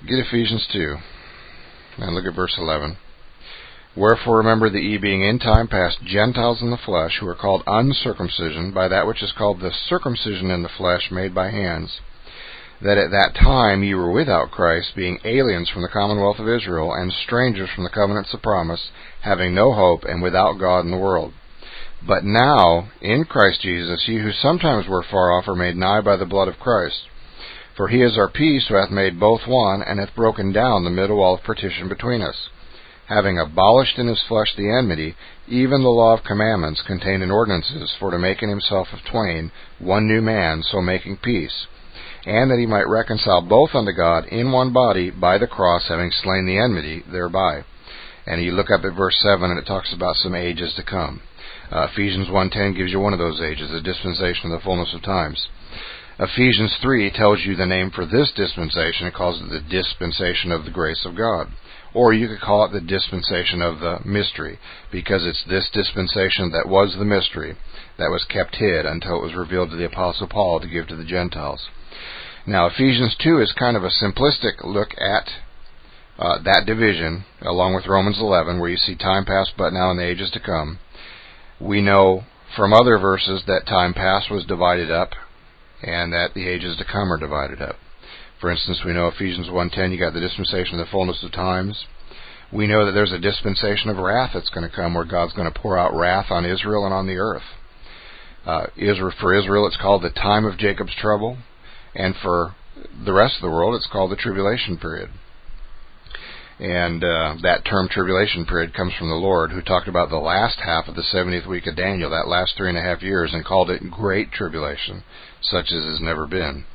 Get Ephesians 2, and look at verse 11. Wherefore remember that ye being in time past Gentiles in the flesh, who are called uncircumcision, by that which is called the circumcision in the flesh made by hands, that at that time ye were without Christ, being aliens from the commonwealth of Israel, and strangers from the covenants of promise, having no hope, and without God in the world. But now, in Christ Jesus, ye who sometimes were far off are made nigh by the blood of Christ. For he is our peace, who hath made both one, and hath broken down the middle wall of partition between us, having abolished in his flesh the enmity, even the law of commandments contained in ordinances, for to make in himself of twain one new man, so making peace, and that he might reconcile both unto God in one body by the cross, having slain the enmity thereby. And you look up at verse 7, and it talks about some ages to come. Ephesians 1:10 gives you one of those ages, the dispensation of the fullness of times. Ephesians 3 tells you the name for this dispensation. It calls it the dispensation of the grace of God. Or you could call it the dispensation of the mystery, because it's this dispensation that was the mystery that was kept hid until it was revealed to the Apostle Paul to give to the Gentiles. Now, Ephesians 2 is kind of a simplistic look at that division, along with Romans 11, where you see time past but now in the ages to come. We know from other verses that time past was divided up, and that the ages to come are divided up. For instance, we know Ephesians 1:10, you got the dispensation of the fullness of times. We know that there's a dispensation of wrath that's going to come, where God's going to pour out wrath on Israel and on the earth. For Israel, it's called the time of Jacob's trouble, and for the rest of the world, it's called the tribulation period. And that term tribulation period comes from the Lord, who talked about the last half of the 70th week of Daniel, that last 3.5 years, and called it great tribulation, such as has never been.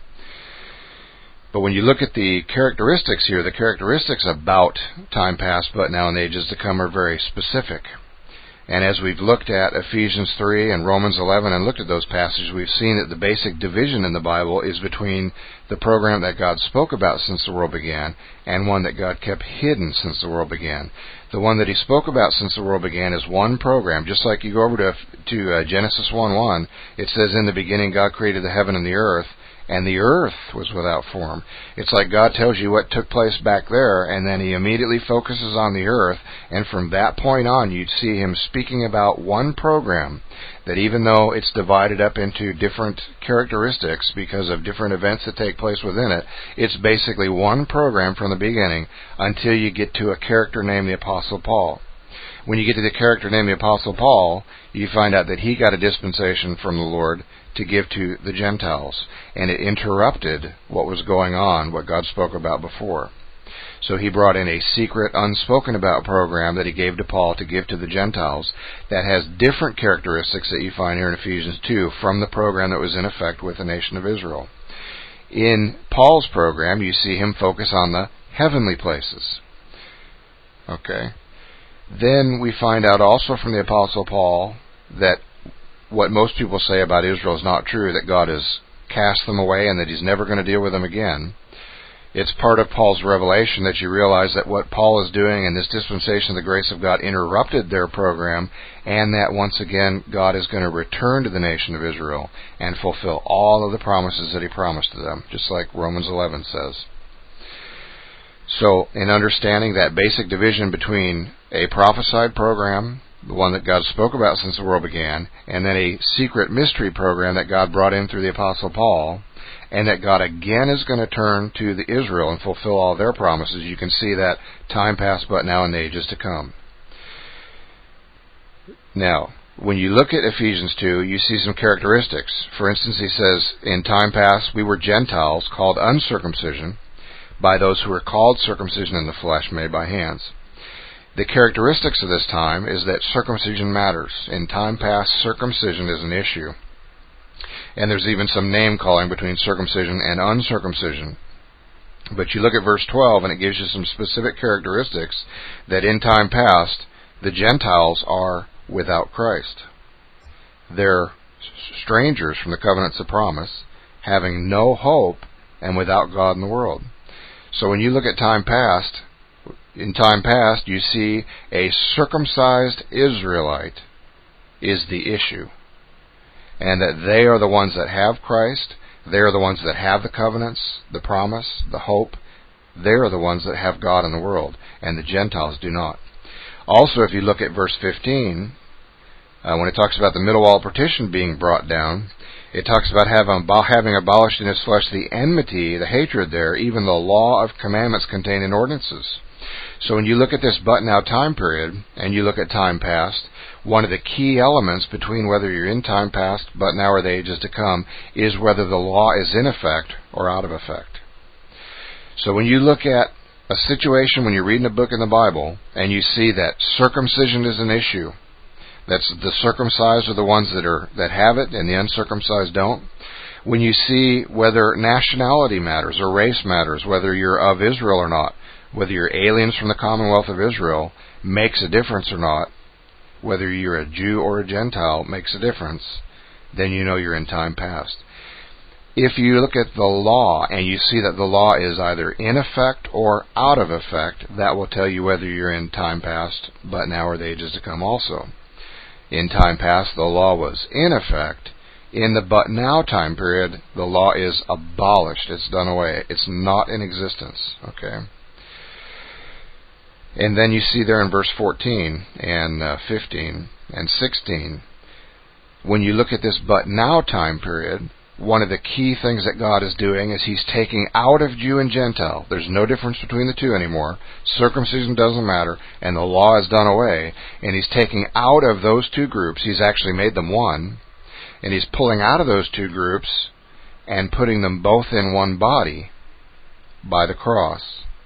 But when you look at the characteristics here, the characteristics about time past but now in the ages to come are very specific. And as we've looked at Ephesians 3 and Romans 11 and looked at those passages, we've seen that the basic division in the Bible is between the program that God spoke about since the world began and one that God kept hidden since the world began. The one that He spoke about since the world began is one program. Just like you go over to Genesis 1:1, it says, in the beginning God created the heaven and the earth, and the earth was without form. It's like God tells you what took place back there, and then He immediately focuses on the earth, and from that point on you'd see Him speaking about one program, that even though it's divided up into different characteristics because of different events that take place within it, it's basically one program from the beginning until you get to a character named the Apostle Paul. When you get to the character named the Apostle Paul, you find out that he got a dispensation from the Lord to give to the Gentiles, and it interrupted what was going on, what God spoke about before. So He brought in a secret, unspoken about program that He gave to Paul to give to the Gentiles that has different characteristics that you find here in Ephesians 2 from the program that was in effect with the nation of Israel. In Paul's program, you see him focus on the heavenly places. Okay. Then we find out also from the Apostle Paul that what most people say about Israel is not true, that God has cast them away and that He's never going to deal with them again. It's part of Paul's revelation that you realize that what Paul is doing in this dispensation of the grace of God interrupted their program, and that once again God is going to return to the nation of Israel and fulfill all of the promises that He promised to them, just like Romans 11 says. So, in understanding that basic division between a prophesied program, the one that God spoke about since the world began, and then a secret mystery program that God brought in through the Apostle Paul, and that God again is going to turn to the Israel and fulfill all their promises, you can see that time past but now in the ages to come. Now, when you look at Ephesians 2, you see some characteristics. For instance, he says, in time past we were Gentiles, called uncircumcision, by those who are called circumcision in the flesh, made by hands. The characteristics of this time is that circumcision matters. In time past, circumcision is an issue. And there's even some name calling between circumcision and uncircumcision. But you look at verse 12 and it gives you some specific characteristics that in time past, the Gentiles are without Christ. They're strangers from the covenants of promise, having no hope, and without God in the world. So when you look at time past, in time past you see a circumcised Israelite is the issue. And that they are the ones that have Christ, they are the ones that have the covenants, the promise, the hope, They are the ones that have God in the world, and the Gentiles do not. Also, if you look at verse 15, when it talks about the middle wall partition being brought down, it talks about having abolished in his flesh the enmity, the hatred there, even the law of commandments contained in ordinances. So when you look at this but now time period, and you look at time past, one of the key elements between whether you're in time past, but now or the ages to come, is whether the law is in effect or out of effect. So when you look at a situation, when you're reading a book in the Bible, and you see that circumcision is an issue, that's the circumcised are the ones that have it, and the uncircumcised don't. When you see whether nationality matters or race matters, whether you're of Israel or not, whether you're aliens from the Commonwealth of Israel makes a difference or not, whether you're a Jew or a Gentile makes a difference, then you know you're in time past. If you look at the law and you see that the law is either in effect or out of effect, that will tell you whether you're in time past, but now or the ages to come also. In time past, the law was in effect. In the but now time period, the law is abolished. It's done away. It's not in existence. Okay? And then you see there in verse 14 and 15 and 16, when you look at this but now time period, one of the key things that God is doing is He's taking out of Jew and Gentile. There's no difference between the two anymore. Circumcision doesn't matter, and the law is done away. And He's taking out of those two groups. He's actually made them one. And He's pulling out of those two groups and putting them both in one body by the cross.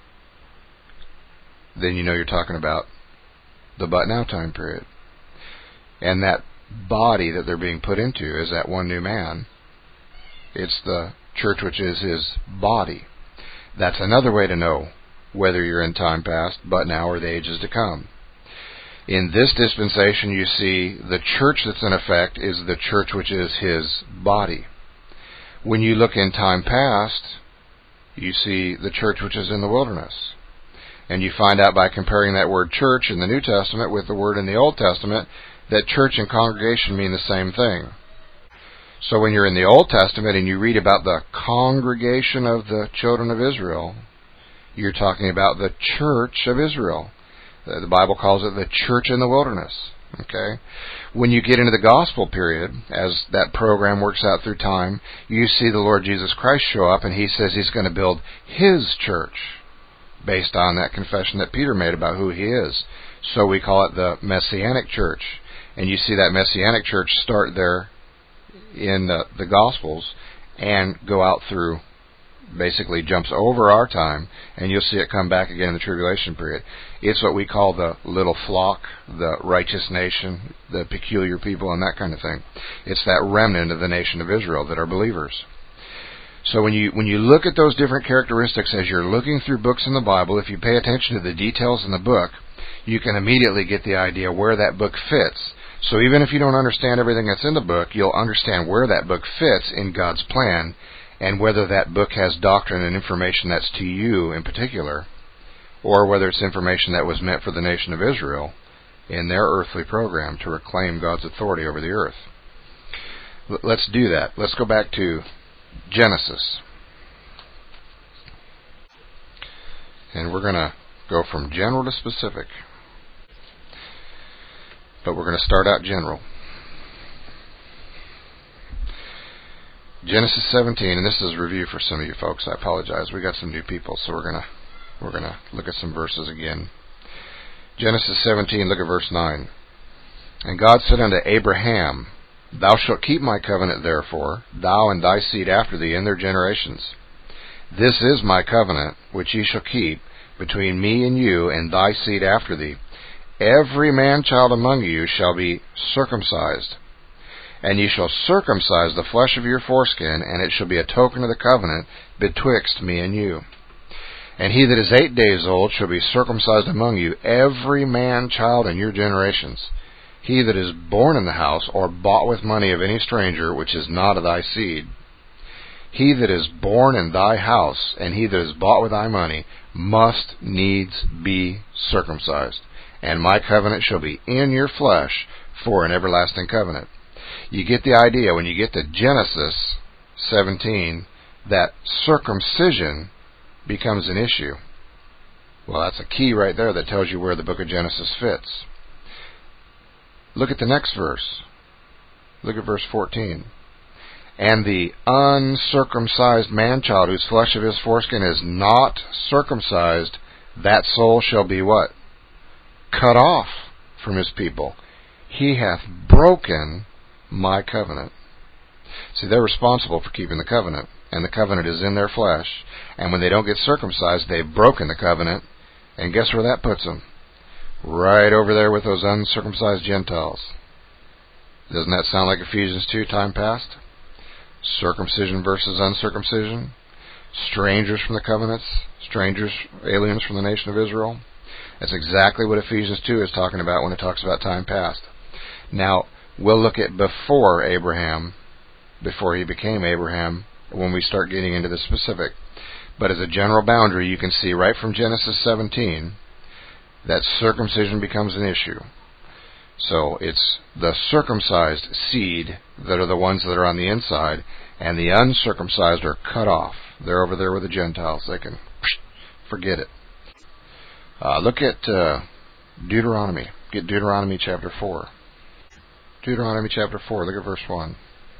Then you know you're talking about the but now time period. And that body that they're being put into is that one new man. It's the church which is His body. That's another way to know whether you're in time past, but now, or the ages to come. In this dispensation, you see the church that's in effect is the church which is His body. When you look in time past, you see the church which is in the wilderness. And you find out by comparing that word church in the New Testament with the word in the Old Testament that church and congregation mean the same thing. So when you're in the Old Testament and you read about the congregation of the children of Israel, you're talking about the church of Israel. The Bible calls it the church in the wilderness. Okay? When you get into the gospel period, as that program works out through time, you see the Lord Jesus Christ show up, and He says He's going to build His church based on that confession that Peter made about who He is. So we call it the Messianic church. And you see that Messianic church start there in the Gospels and go out through, basically jumps over our time, and you'll see it come back again in the tribulation period. It's what we call the little flock, the righteous nation, the peculiar people, and that kind of thing. It's that remnant of the nation of Israel that are believers. So when you look at those different characteristics as you're looking through books in the Bible, if you pay attention to the details in the book, you can immediately get the idea where that book fits. So even if you don't understand everything that's in the book, you'll understand where that book fits in God's plan, and whether that book has doctrine and information that's to you in particular, or whether it's information that was meant for the nation of Israel in their earthly program to reclaim God's authority over the earth. Let's do that. Let's go back to Genesis. And we're going to go from general to specific. But we're going to start out general. Genesis 17, and this is a review for some of you folks. I apologize. We got some new people, so we're gonna look at some verses again. Genesis 17, look at verse 9. And God said unto Abraham, Thou shalt keep my covenant therefore, thou and thy seed after thee in their generations. This is my covenant, which ye shall keep, between me and you and thy seed after thee. Every man-child among you shall be circumcised. And ye shall circumcise the flesh of your foreskin, and it shall be a token of the covenant betwixt me and you. And he that is 8 days old shall be circumcised among you, every man-child in your generations. He that is born in the house, or bought with money of any stranger, which is not of thy seed. He that is born in thy house, and he that is bought with thy money, must needs be circumcised. And my covenant shall be in your flesh for an everlasting covenant. You get the idea when you get to Genesis 17 that circumcision becomes an issue. Well, that's a key right there that tells you where the book of Genesis fits. Look at the next verse. Look at verse 14. And the uncircumcised man-child, whose flesh of his foreskin is not circumcised, that soul shall be what? Cut off from his people. He hath broken my covenant. See, they're responsible for keeping the covenant, and the covenant is in their flesh. And when they don't get circumcised, they've broken the covenant. And guess where that puts them? Right over there with those uncircumcised Gentiles. Doesn't that sound like Ephesians 2, time past? Circumcision versus uncircumcision. Strangers from the covenants. Strangers, aliens from the nation of Israel. That's exactly what Ephesians 2 is talking about when it talks about time past. Now, we'll look at before Abraham, before he became Abraham, when we start getting into the specific. But as a general boundary, you can see right from Genesis 17 that circumcision becomes an issue. So it's the circumcised seed that are the ones that are on the inside, and the uncircumcised are cut off. They're over there with the Gentiles. They can forget it. Look at Deuteronomy. Get Deuteronomy chapter 4. Deuteronomy chapter 4, look at verse 1.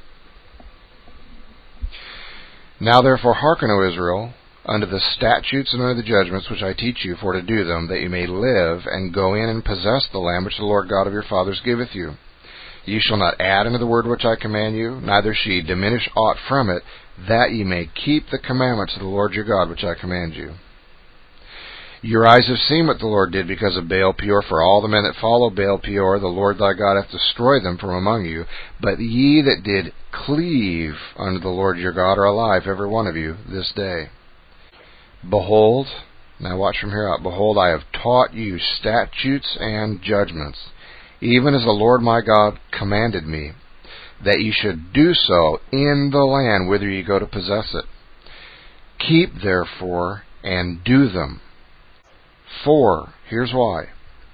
Now therefore hearken, O Israel, unto the statutes and unto the judgments which I teach you, for to do them, that you may live, and go in and possess the land which the Lord God of your fathers giveth you. Ye shall not add unto the word which I command you, neither shall ye diminish aught from it, that ye may keep the commandments of the Lord your God which I command you. Your eyes have seen what the Lord did because of Baal Peor. For all the men that follow Baal Peor, the Lord thy God hath destroyed them from among you. But ye that did cleave unto the Lord your God are alive, every one of you, this day. Behold, now watch from here out, behold, I have taught you statutes and judgments, even as the Lord my God commanded me, that ye should do so in the land whither ye go to possess it. Keep therefore and do them. For, here's why.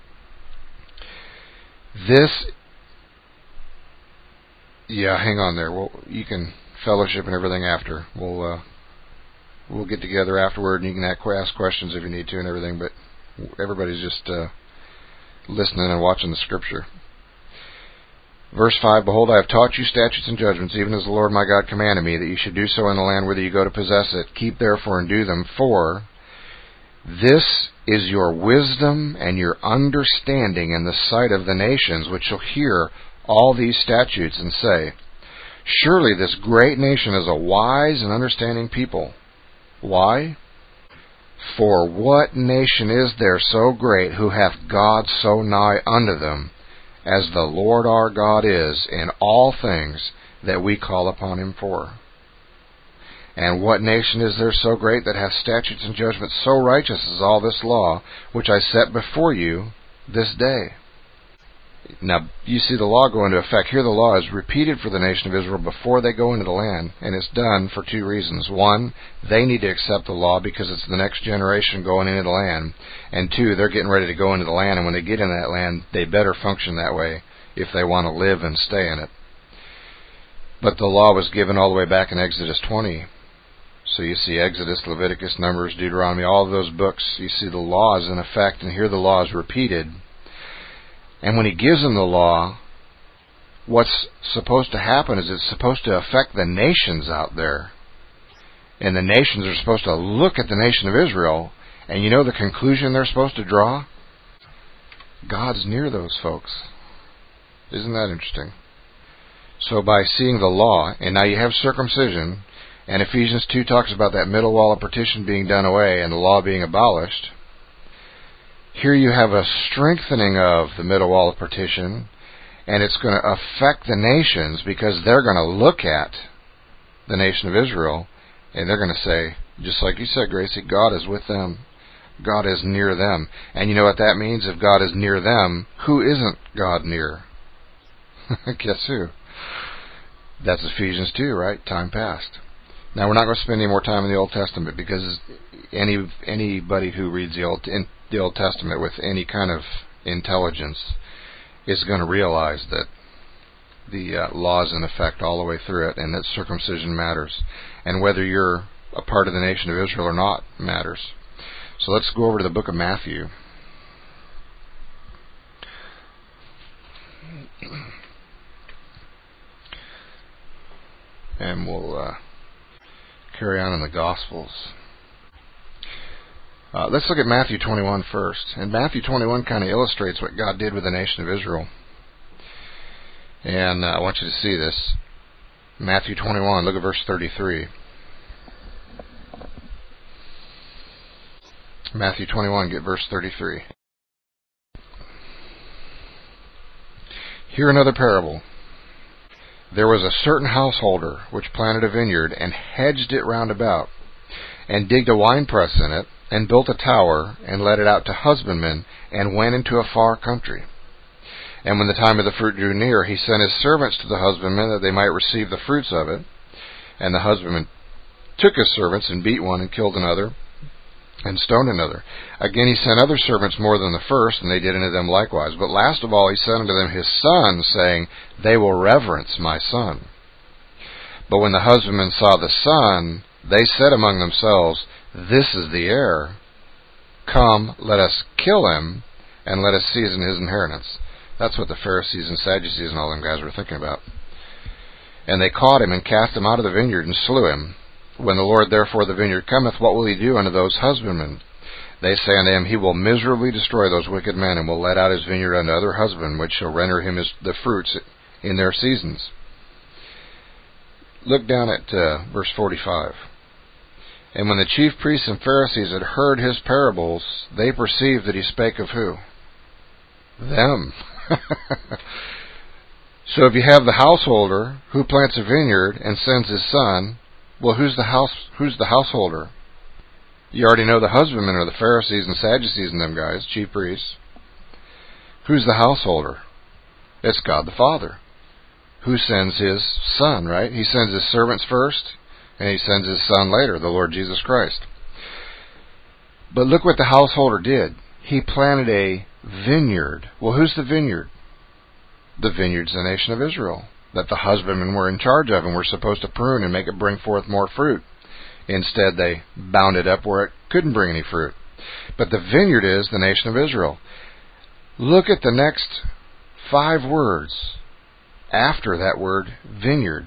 Hang on there. You can fellowship and everything after. We'll get together afterward, and you can ask questions if you need to and everything, but everybody's just listening and watching the scripture. Verse 5, Behold, I have taught you statutes and judgments, even as the Lord my God commanded me, that you should do so in the land whither you go to possess it. Keep therefore and do them, for this is your wisdom and your understanding in the sight of the nations, which shall hear all these statutes and say, Surely this great nation is a wise and understanding people. Why? For what nation is there so great who hath God so nigh unto them, as the Lord our God is in all things that we call upon him for? And what nation is there so great that hath statutes and judgments so righteous as all this law, which I set before you this day? Now, you see the law go into effect. Here the law is repeated for the nation of Israel before they go into the land, and it's done for two reasons. One, they need to accept the law because it's the next generation going into the land. And two, they're getting ready to go into the land, and when they get in that land, they better function that way if they want to live and stay in it. But the law was given all the way back in Exodus 20. So you see Exodus, Leviticus, Numbers, Deuteronomy, all of those books, you see the law is in effect, and here the law is repeated. And when he gives them the law, what's supposed to happen is it's supposed to affect the nations out there. And the nations are supposed to look at the nation of Israel, and you know the conclusion they're supposed to draw? God's near those folks. Isn't that interesting? So by seeing the law, and now you have circumcision, and Ephesians 2 talks about that middle wall of partition being done away and the law being abolished. Here you have a strengthening of the middle wall of partition, and it's going to affect the nations because they're going to look at the nation of Israel, and they're going to say, just like you said, Gracie, God is with them. God is near them. And you know what that means? If God is near them, who isn't God near? Guess who? That's Ephesians 2, right? Time past. Now, we're not going to spend any more time in the Old Testament because anybody who reads the Old Testament with any kind of intelligence is going to realize that the law is in effect all the way through it, and that circumcision matters. And whether you're a part of the nation of Israel or not matters. So let's go over to the book of Matthew. And we'll carry on in the Gospels. Let's look at Matthew 21 first. And Matthew 21 kind of illustrates what God did with the nation of Israel. And I want you to see this. Matthew 21, look at verse 33. Matthew 21, get verse 33. Hear another parable. There was a certain householder which planted a vineyard and hedged it round about, and digged a winepress in it, and built a tower, and let it out to husbandmen, and went into a far country. And when the time of the fruit drew near, he sent his servants to the husbandmen, that they might receive the fruits of it. And the husbandman took his servants, and beat one, and killed another, and stoned another. Again he sent other servants more than the first, and they did unto them likewise. But last of all he sent unto them his son, saying, They will reverence my son. But when the husbandmen saw the son, they said among themselves, This is the heir. Come, let us kill him, and let us seize his inheritance. That's what the Pharisees and Sadducees and all them guys were thinking about. And they caught him, and cast him out of the vineyard, and slew him. When the Lord therefore of the vineyard cometh, what will he do unto those husbandmen? They say unto him, He will miserably destroy those wicked men, and will let out his vineyard unto other husbandmen, which shall render him the fruits in their seasons. Look down at verse 45. And when the chief priests and Pharisees had heard his parables, they perceived that he spake of who? Them. So if you have the householder who plants a vineyard and sends his son, well, who's the householder? You already know the husbandmen are the Pharisees and Sadducees and them guys, chief priests. Who's the householder? It's God the Father, who sends his son, right? He sends his servants first, and he sends his son later, the Lord Jesus Christ. But look what the householder did. He planted a vineyard. Well, who's the vineyard? The vineyard's the nation of Israel, that the husbandmen were in charge of and were supposed to prune and make it bring forth more fruit. Instead, they bound it up where it couldn't bring any fruit. But the vineyard is the nation of Israel. Look at the next 5 words after that word, vineyard.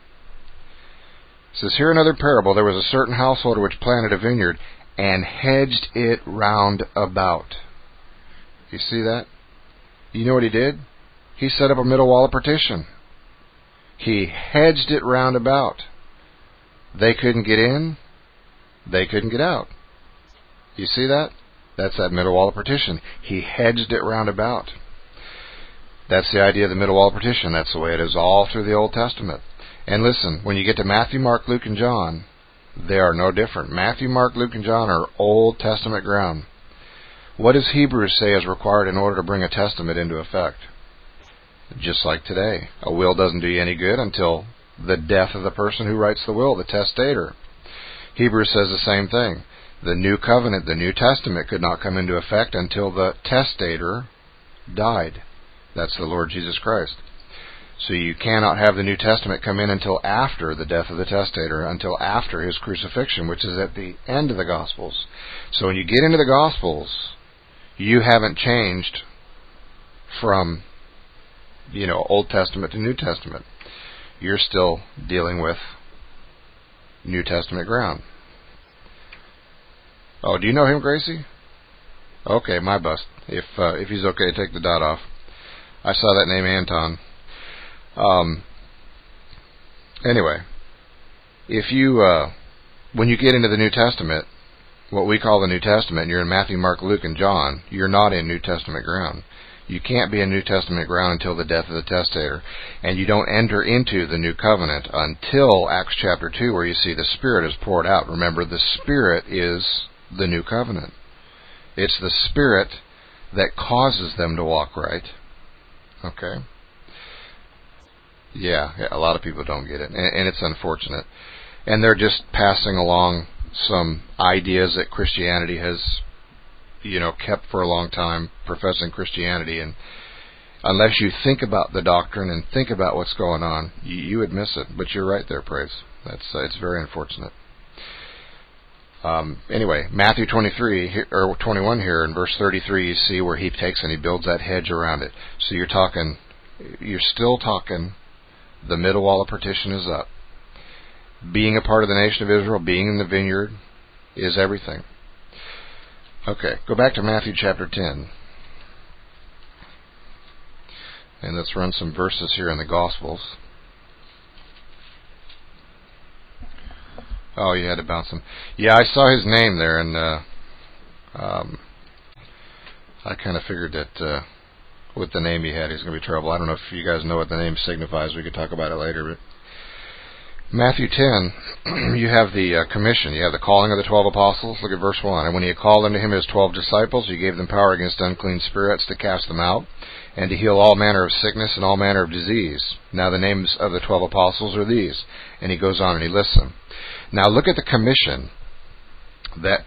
It says, Hear another parable. There was a certain householder which planted a vineyard and hedged it round about. You see that? You know what he did? He set up a middle wall of partition. He hedged it round about. They couldn't get in. They couldn't get out. You see that? That's that middle wall of partition. He hedged it round about. That's the idea of the middle wall of partition. That's the way it is all through the Old Testament. And listen, when you get to Matthew, Mark, Luke, and John, they are no different. Matthew, Mark, Luke, and John are Old Testament ground. What does Hebrews say is required in order to bring a testament into effect? Just like today. A will doesn't do you any good until the death of the person who writes the will, the testator. Hebrews says the same thing. The new covenant, the New Testament, could not come into effect until the testator died. That's the Lord Jesus Christ. So you cannot have the New Testament come in until after the death of the testator, until after his crucifixion, which is at the end of the Gospels. So when you get into the Gospels, you haven't changed from, Old Testament to New Testament. You're still dealing with New Testament ground. Oh, do you know him, Gracie? Okay, my bust. If he's okay, take the dot off. I saw that name, Anton. Anyway, if you when you get into the New Testament, what we call the New Testament, you're in Matthew, Mark, Luke, and John, you're not in New Testament ground. You can't be in New Testament ground until the death of the testator. And you don't enter into the New Covenant until Acts chapter 2, where you see the Spirit is poured out. Remember, the Spirit is the New Covenant. It's the Spirit that causes them to walk right. Okay? Yeah, a lot of people don't get it, and it's unfortunate. And they're just passing along some ideas that Christianity has, kept for a long time, professing Christianity, and unless you think about the doctrine and think about what's going on, you would miss it. But you're right there, Praise. It's very unfortunate. Anyway, Matthew 23 or 21 here in verse 33, you see where he takes and he builds that hedge around it. So you're still talking, the middle wall of partition is up. Being a part of the nation of Israel, being in the vineyard, is everything. Okay, go back to Matthew chapter 10. And let's run some verses here in the Gospels. Oh, you had to bounce him. Yeah, I saw his name there, and I kind of figured that with the name he had, he's going to be trouble. I don't know if you guys know what the name signifies. We could talk about it later. But Matthew 10, you have the commission. You have the calling of the 12 apostles. Look at verse 1. And when he had called unto him his 12 disciples, he gave them power against unclean spirits to cast them out, and to heal all manner of sickness and all manner of disease. Now the names of the 12 apostles are these. And he goes on and he lists them. Now look at the commission that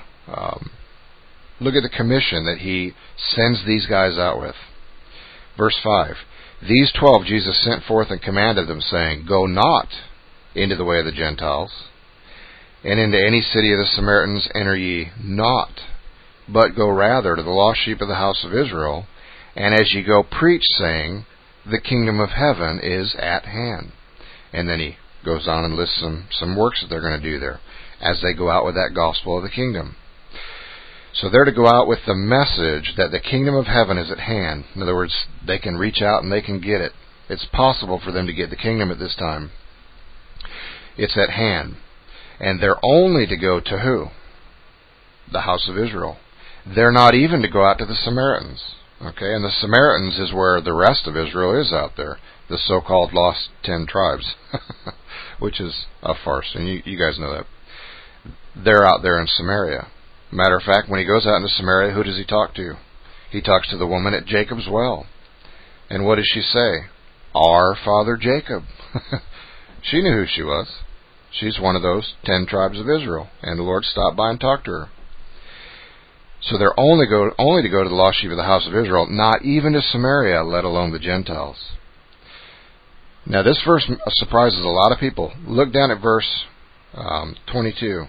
he sends these guys out with. Verse 5. These 12 Jesus sent forth and commanded them, saying, Go not into the way of the Gentiles, and into any city of the Samaritans enter ye not, but go rather to the lost sheep of the house of Israel, and as ye go preach, saying, The kingdom of heaven is at hand. And then he goes on and lists some works that they're going to do there as they go out with that gospel of the kingdom. So they're to go out with the message that the kingdom of heaven is at hand. In other words, they can reach out and they can get it. It's possible for them to get the kingdom at this time. It's at hand. And they're only to go to who? The house of Israel. They're not even to go out to the Samaritans. Okay, and the Samaritans is where the rest of Israel is out there. The so-called lost 10 tribes. Which is a farce, and you guys know that. They're out there in Samaria. Matter of fact, when he goes out into Samaria, who does he talk to? He talks to the woman at Jacob's well. And what does she say? Our father Jacob. She knew who she was. She's one of those 10 tribes of Israel. And the Lord stopped by and talked to her. So they're only to go to the lost sheep of the house of Israel, not even to Samaria, let alone the Gentiles. Now this verse surprises a lot of people. Look down at verse 22.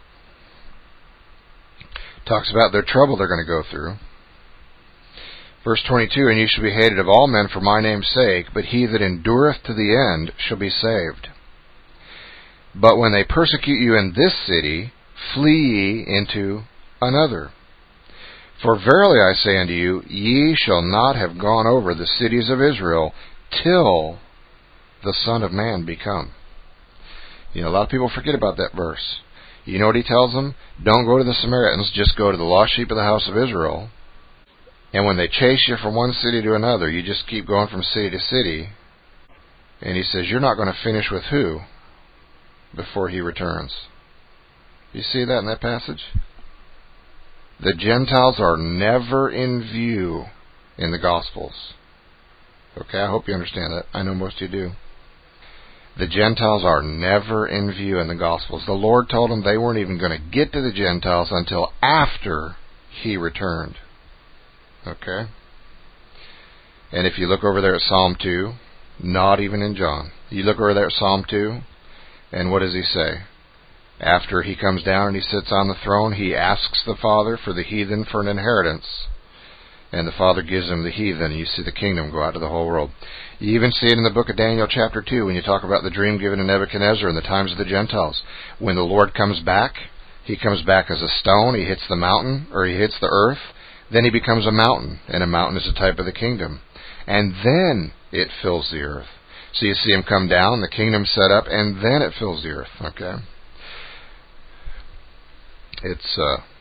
Talks about their trouble they're going to go through. Verse 22, And ye shall be hated of all men for my name's sake, but he that endureth to the end shall be saved. But when they persecute you in this city, flee ye into another. For verily I say unto you, ye shall not have gone over the cities of Israel till the Son of Man be come. You know, a lot of people forget about that verse. You know what he tells them? Don't go to the Samaritans, just go to the lost sheep of the house of Israel. And when they chase you from one city to another, you just keep going from city to city. And he says, you're not going to finish with who before he returns. You see that in that passage? The Gentiles are never in view in the Gospels. Okay, I hope you understand that. I know most of you do. The Gentiles are never in view in the Gospels. The Lord told them they weren't even going to get to the Gentiles until after he returned. Okay? And if you look over there at Psalm 2, not even in John. You look over there at Psalm 2, and what does he say? After he comes down and he sits on the throne, he asks the Father for the heathen for an inheritance. And the Father gives him the heathen, and you see the kingdom go out to the whole world. You even see it in the book of Daniel chapter 2 when you talk about the dream given to Nebuchadnezzar in the times of the Gentiles. When the Lord comes back, he comes back as a stone, he hits the mountain, or he hits the earth, then he becomes a mountain, and a mountain is a type of the kingdom. And then it fills the earth. So you see him come down, the kingdom set up, and then it fills the earth. Okay? It's,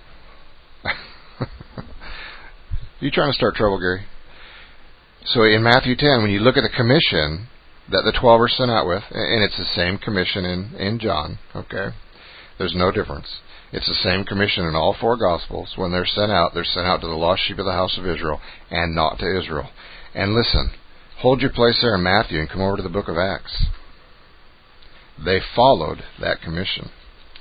You trying to start trouble, Gary? So in Matthew 10, when you look at the commission that the 12 are sent out with, and it's the same commission in John, okay? There's no difference. It's the same commission in all 4 Gospels. When they're sent out to the lost sheep of the house of Israel, and not to Israel. And listen, hold your place there in Matthew and come over to the book of Acts. They followed that commission.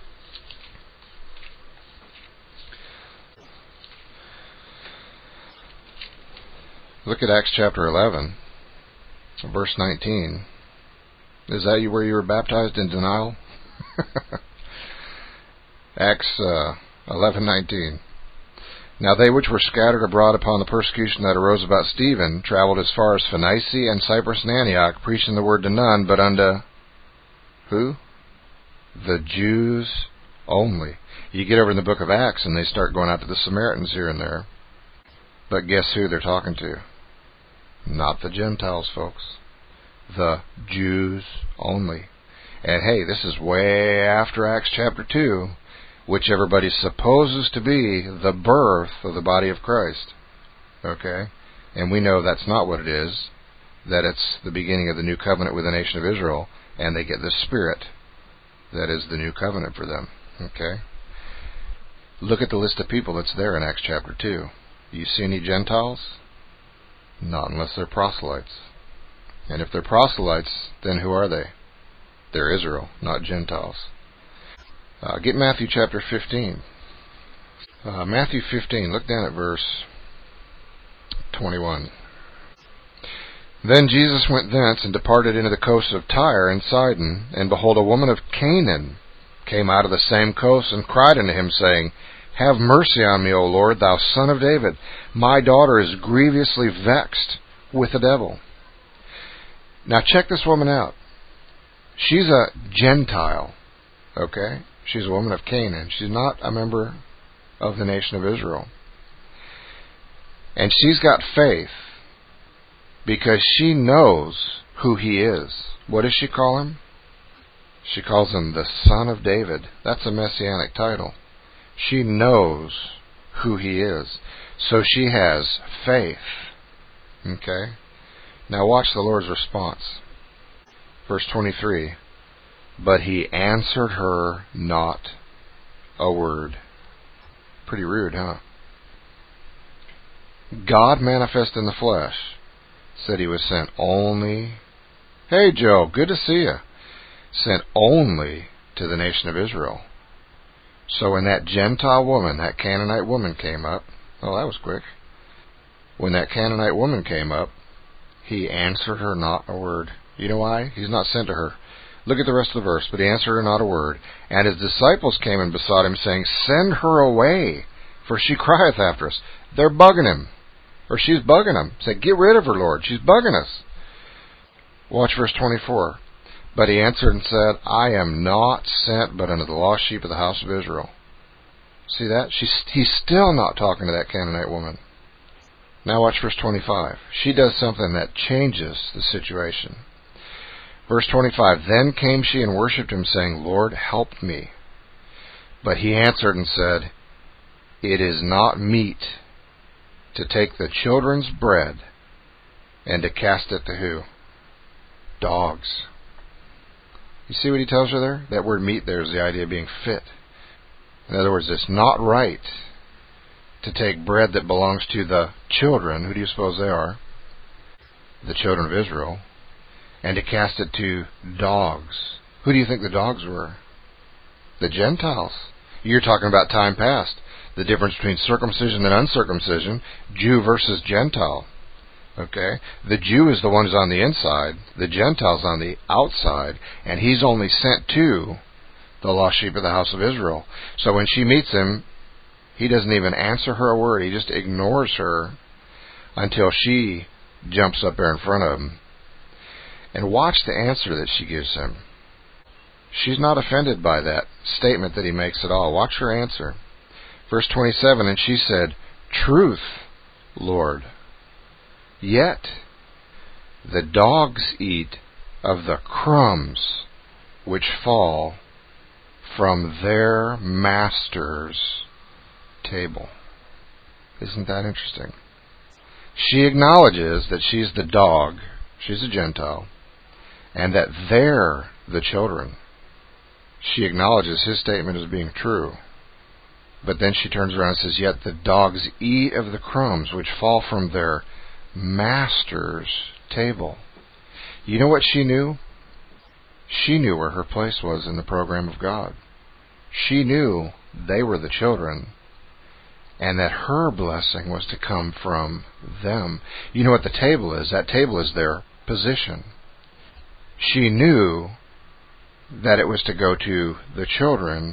Look at Acts chapter 11, verse 19. Is that where you were baptized in denial? Acts 11:19. Now they which were scattered abroad upon the persecution that arose about Stephen traveled as far as Phoenicia and Cyprus and Antioch, preaching the word to none but unto who? The Jews only. You get over in the book of Acts and they start going out to the Samaritans here and there. But guess who they're talking to? Not the Gentiles, folks. The Jews only. And hey, this is way after Acts chapter 2, which everybody supposes to be the birth of the body of Christ. Okay? And we know that's not what it is, that it's the beginning of the new covenant with the nation of Israel, and they get the Spirit. That is the new covenant for them. Okay? Look at the list of people that's there in Acts chapter 2. You see any Gentiles? Not unless they're proselytes. And if they're proselytes, then who are they? They're Israel, not Gentiles. Get Matthew chapter 15. Matthew 15, look down at verse 21. Then Jesus went thence and departed into the coast of Tyre and Sidon, and behold, a woman of Canaan came out of the same coast and cried unto him, saying, Have mercy on me, O Lord, thou Son of David. My daughter is grievously vexed with the devil. Now check this woman out. She's a Gentile, okay? She's a woman of Canaan. She's not a member of the nation of Israel. And she's got faith because she knows who he is. What does she call him? She calls him the Son of David. That's a messianic title. She knows who he is. So she has faith. Okay? Now watch the Lord's response. Verse 23. But he answered her not a word. Pretty rude, huh? God manifest in the flesh said he was sent only. Hey, Joe, good to see you. Sent only to the nation of Israel. So when that Gentile woman, that Canaanite woman came up, oh, that was quick. When that Canaanite woman came up, he answered her not a word. You know why? He's not sent to her. Look at the rest of the verse. But he answered her not a word. And his disciples came and besought him, saying, Send her away, for she crieth after us. They're bugging him. Or she's bugging him. Say, Get rid of her, Lord. She's bugging us. Watch verse 24. But he answered and said, I am not sent but unto the lost sheep of the house of Israel. See that? He's still not talking to that Canaanite woman. Now watch verse 25. She does something that changes the situation. Verse 25, Then came she and worshipped him, saying, Lord, help me. But he answered and said, It is not meet to take the children's bread and to cast it to who? Dogs. You see what he tells her there? That word meet there is the idea of being fit. In other words, it's not right to take bread that belongs to the children. Who do you suppose they are? The children of Israel. And to cast it to dogs. Who do you think the dogs were? The Gentiles. You're talking about time past. The difference between circumcision and uncircumcision. Jew versus Gentile. Okay? The Jew is the one who's on the inside. The Gentile's on the outside. And he's only sent to the lost sheep of the house of Israel. So when she meets him, he doesn't even answer her a word. He just ignores her until she jumps up there in front of him. And watch the answer that she gives him. She's not offended by that statement that he makes at all. Watch her answer. Verse 27, And she said, Truth, Lord. Yet the dogs eat of the crumbs which fall from their master's table. Isn't that interesting? She acknowledges that she's the dog, she's a Gentile, and that they're the children. She acknowledges his statement as being true. But then she turns around and says, Yet the dogs eat of the crumbs which fall from their master's table. You know what she knew? She knew where her place was in the program of God. She knew they were the children, and that her blessing was to come from them. You know what the table is? That table is their position. She knew that it was to go to the children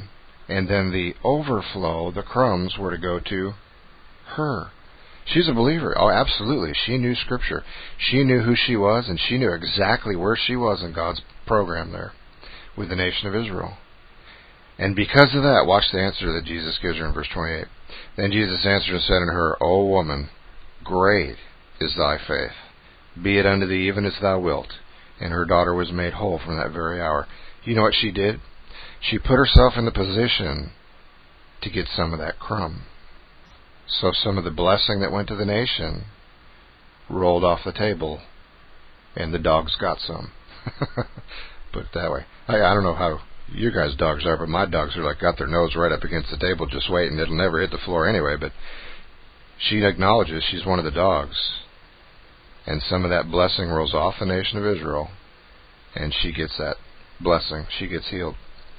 and then the overflow, the crumbs, were to go to her. She's a believer. Oh, absolutely. She knew Scripture. She knew who she was, and she knew exactly where she was in God's program there with the nation of Israel. And because of that, watch the answer that Jesus gives her in verse 28. Then Jesus answered and said unto her, O woman, great is thy faith. Be it unto thee even as thou wilt. And her daughter was made whole from that very hour. You know what she did? She put herself in the position to get some of that crumb. So some of the blessing that went to the nation rolled off the table, and the dogs got some. Put it that way. I don't know how you guys' dogs are, but my dogs are like got their nose right up against the table just waiting. It'll never hit the floor anyway, but she acknowledges she's one of the dogs. And some of that blessing rolls off the nation of Israel, and she gets that blessing. She gets healed.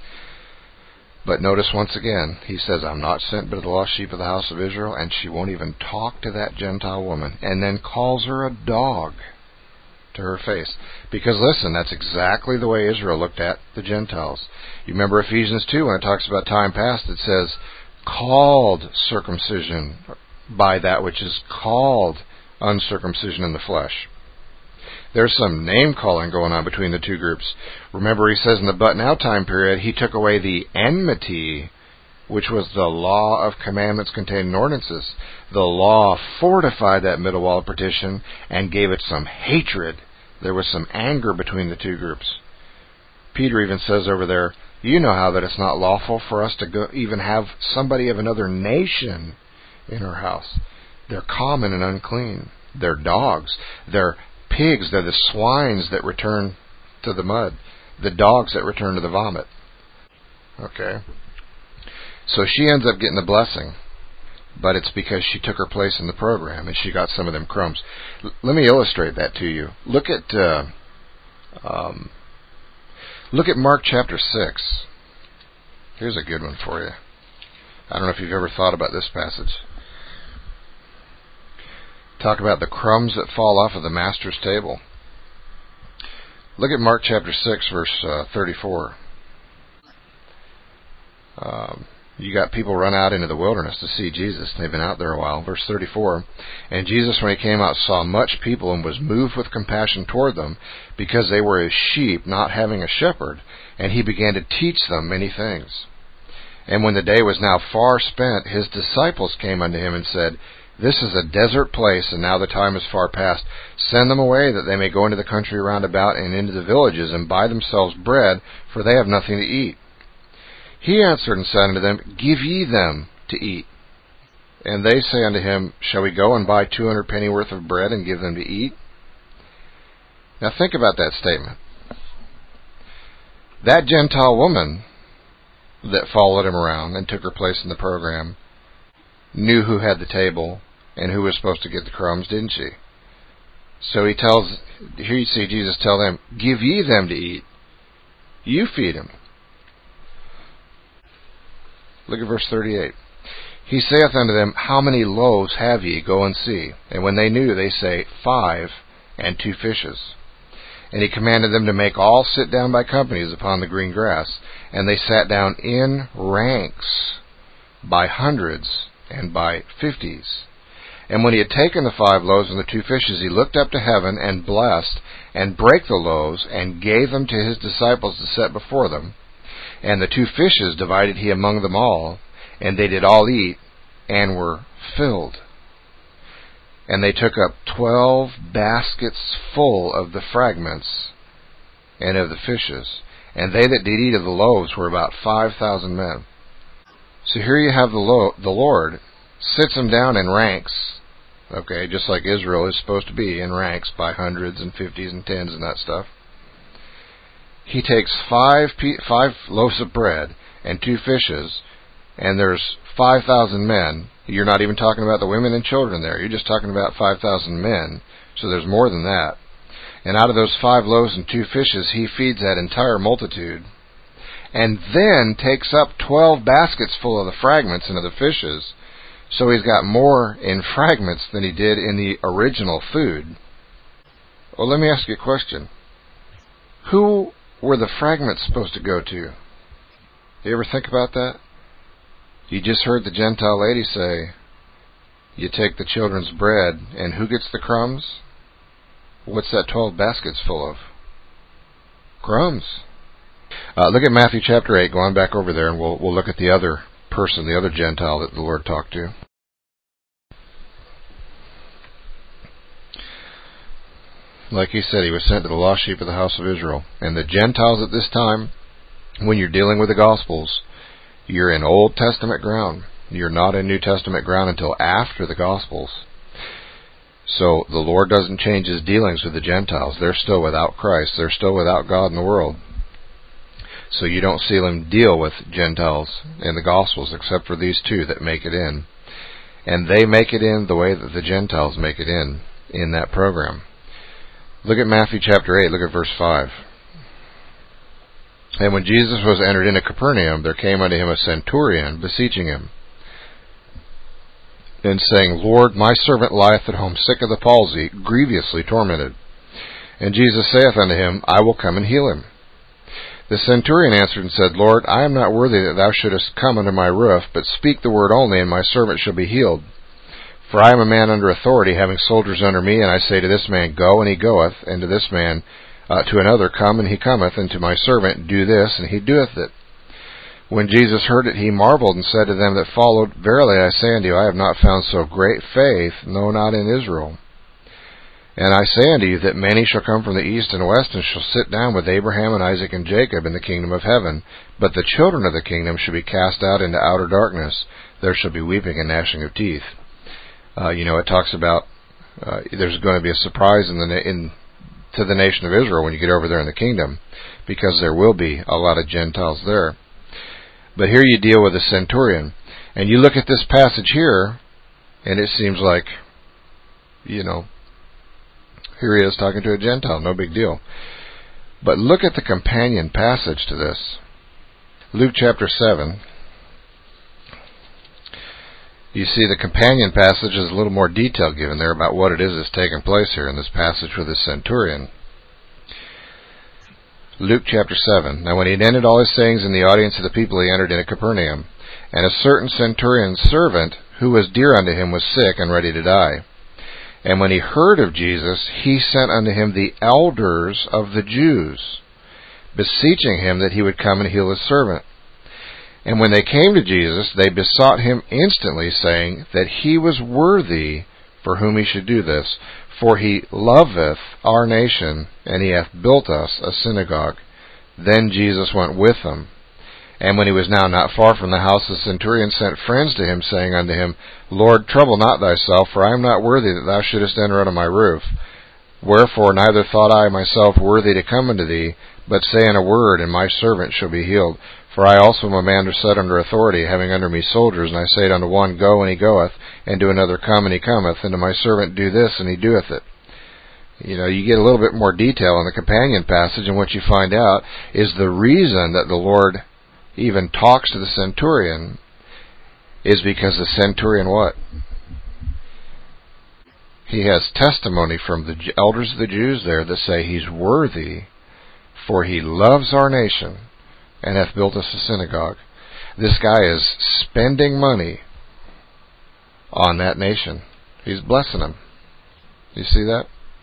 But notice once again, he says, I'm not sent but to the lost sheep of the house of Israel, and she won't even talk to that Gentile woman, and then calls her a dog to her face. Because listen, that's exactly the way Israel looked at the Gentiles. You remember Ephesians 2, when it talks about time past, it says, called circumcision by that which is called uncircumcision in the flesh. There's some name-calling going on between the two groups. Remember, he says in the but now time period, he took away the enmity, which was the law of commandments contained in ordinances. The law fortified that middle wall of partition and gave it some hatred. There was some anger between the two groups. Peter even says over there, you know how that it's not lawful for us to go even have somebody of another nation in our house. They're common and unclean. They're dogs. They're pigs. They're the swines that return to the mud. The dogs that return to the vomit. Okay. So she ends up getting the blessing, but it's because she took her place in the program and she got some of them crumbs. Let me illustrate that to you. Look at Mark chapter 6. Here's a good one for you. I don't know if you've ever thought about this passage. Talk about the crumbs that fall off of the master's table. Look at Mark chapter 6, verse 34. You got people run out into the wilderness to see Jesus. They've been out there a while. Verse 34, and Jesus, when he came out, saw much people and was moved with compassion toward them, because they were as sheep, not having a shepherd. And he began to teach them many things. And when the day was now far spent, his disciples came unto him and said, This is a desert place, and now the time is far past. Send them away, that they may go into the country round about and into the villages, and buy themselves bread, for they have nothing to eat. He answered and said unto them, Give ye them to eat. And they say unto him, Shall we go and buy 200 pennyworth of bread and give them to eat? Now think about that statement. That Gentile woman that followed him around and took her place in the program knew who had the table and who was supposed to get the crumbs, didn't she? So here you see Jesus tell them, Give ye them to eat. You feed them. Look at verse 38. He saith unto them, How many loaves have ye? Go and see. And when they knew, they say, 5 and 2 fishes. And he commanded them to make all sit down by companies upon the green grass. And they sat down in ranks, by hundreds and by 50s. And when he had taken the 5 loaves and the 2 fishes, he looked up to heaven and blessed, and brake the loaves, and gave them to his disciples to set before them. And the 2 fishes divided he among them all, and they did all eat, and were filled. And they took up 12 baskets full of the fragments and of the fishes. And they that did eat of the loaves were about 5,000 men. So here you have the Lord sits them down in ranks, okay, just like Israel is supposed to be, in ranks by hundreds and 50s and 10s and that stuff. He takes 5 loaves of bread and 2 fishes, and there's 5,000 men. You're not even talking about the women and children there. You're just talking about 5,000 men. So there's more than that. And out of those 5 loaves and 2 fishes, he feeds that entire multitude. And then takes up 12 baskets full of the fragments and of the fishes. So he's got more in fragments than he did in the original food. Well, let me ask you a question. Who were the fragments supposed to go to? You ever think about that? You just heard the Gentile lady say, you take the children's bread, and who gets the crumbs? What's that 12 baskets full of? Crumbs. Look at Matthew chapter 8. Go on back over there, and we'll look at the other person, the other Gentile that the Lord talked to. Like he said, he was sent to the lost sheep of the house of Israel. And the Gentiles at this time, when you're dealing with the Gospels, you're in Old Testament ground. You're not in New Testament ground until after the Gospels. So the Lord doesn't change His dealings with the Gentiles. They're still without Christ. They're still without God in the world. So you don't see Him deal with Gentiles in the Gospels except for these two that make it in. And they make it in the way that the Gentiles make it in that program. Look at Matthew chapter 8. Look at verse 5. And when Jesus was entered into Capernaum, there came unto him a centurion, beseeching him, and saying, Lord, my servant lieth at home sick of the palsy, grievously tormented. And Jesus saith unto him, I will come and heal him. The centurion answered and said, Lord, I am not worthy that thou shouldest come under my roof, but speak the word only, and my servant shall be healed. For I am a man under authority, having soldiers under me, and I say to this man, Go, and he goeth, and to this man, to another, Come, and he cometh, and to my servant, Do this, and he doeth it. When Jesus heard it, he marveled, and said to them that followed, Verily I say unto you, I have not found so great faith, no, not in Israel. And I say unto you that many shall come from the east and west, and shall sit down with Abraham and Isaac and Jacob in the kingdom of heaven. But the children of the kingdom shall be cast out into outer darkness. There shall be weeping and gnashing of teeth. It talks about there's going to be a surprise to the nation of Israel when you get over there in the kingdom, because there will be a lot of Gentiles there. But here you deal with a centurion, and you look at this passage here, and it seems like, here he is talking to a Gentile, no big deal. But look at the companion passage to this. Luke chapter 7. You see, the companion passage is a little more detail given there about what it is that's taking place here in this passage with this centurion. Luke chapter 7. Now when he had ended all his sayings in the audience of the people, he entered into Capernaum. And a certain centurion's servant, who was dear unto him, was sick and ready to die. And when he heard of Jesus, he sent unto him the elders of the Jews, beseeching him that he would come and heal his servant. And when they came to Jesus, they besought him instantly, saying that he was worthy for whom he should do this. For he loveth our nation, and he hath built us a synagogue. Then Jesus went with them. And when he was now not far from the house, the centurion sent friends to him, saying unto him, Lord, trouble not thyself, for I am not worthy that thou shouldest enter under my roof. Wherefore neither thought I myself worthy to come unto thee, but say in a word, and my servant shall be healed. For I also am a man set under authority, having under me soldiers, and I say unto one, Go, and he goeth, and to another, Come, and he cometh, and to my servant, Do this, and he doeth it. You get a little bit more detail in the companion passage, and what you find out is the reason that the Lord even talks to the centurion is because the centurion what? He has testimony from the elders of the Jews there that say he's worthy, for he loves our nation and hath built us a synagogue. This guy is spending money on that nation. He's blessing them. You see that?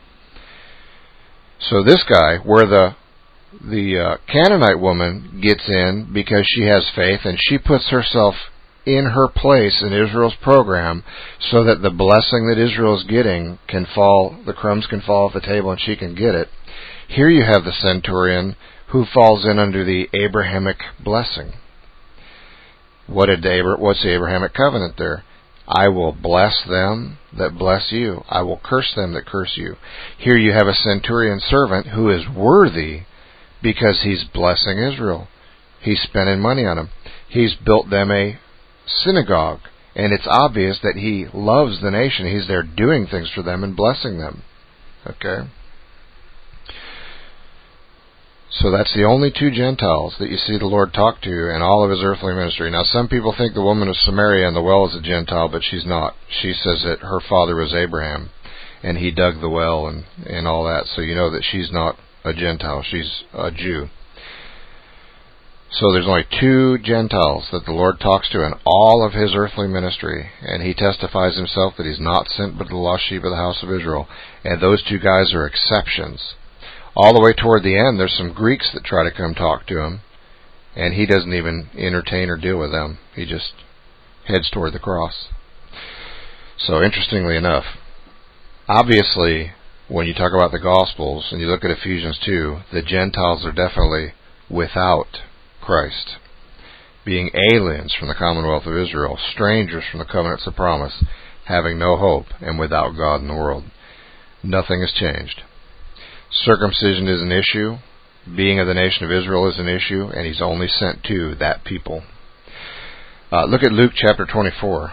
So this guy, where the Canaanite woman gets in because she has faith and she puts herself in her place in Israel's program so that the blessing that Israel is getting can fall, the crumbs can fall off the table and she can get it. Here you have the centurion who falls in under the Abrahamic blessing. What's the Abrahamic covenant there? I will bless them that bless you. I will curse them that curse you. Here you have a centurion servant who is worthy because he's blessing Israel. He's spending money on them. He's built them a synagogue. And it's obvious that he loves the nation. He's there doing things for them and blessing them. Okay? So that's the only two Gentiles that you see the Lord talk to in all of his earthly ministry. Now, some people think the woman of Samaria and the well is a Gentile, but she's not. She says that her father was Abraham, and he dug the well and all that. So you know that she's not a Gentile. She's a Jew. So there's only two Gentiles that the Lord talks to in all of his earthly ministry, and he testifies himself that he's not sent but the lost sheep of the house of Israel, and those two guys are exceptions. All the way toward the end, there's some Greeks that try to come talk to him, and he doesn't even entertain or deal with them. He just heads toward the cross. So interestingly enough, obviously, when you talk about the Gospels and you look at Ephesians 2, the Gentiles are definitely without Christ, being aliens from the commonwealth of Israel, strangers from the covenants of promise, having no hope, and without God in the world. Nothing has changed. Circumcision is an issue, being of the nation of Israel is an issue, and he's only sent to that people. Look at Luke chapter 24.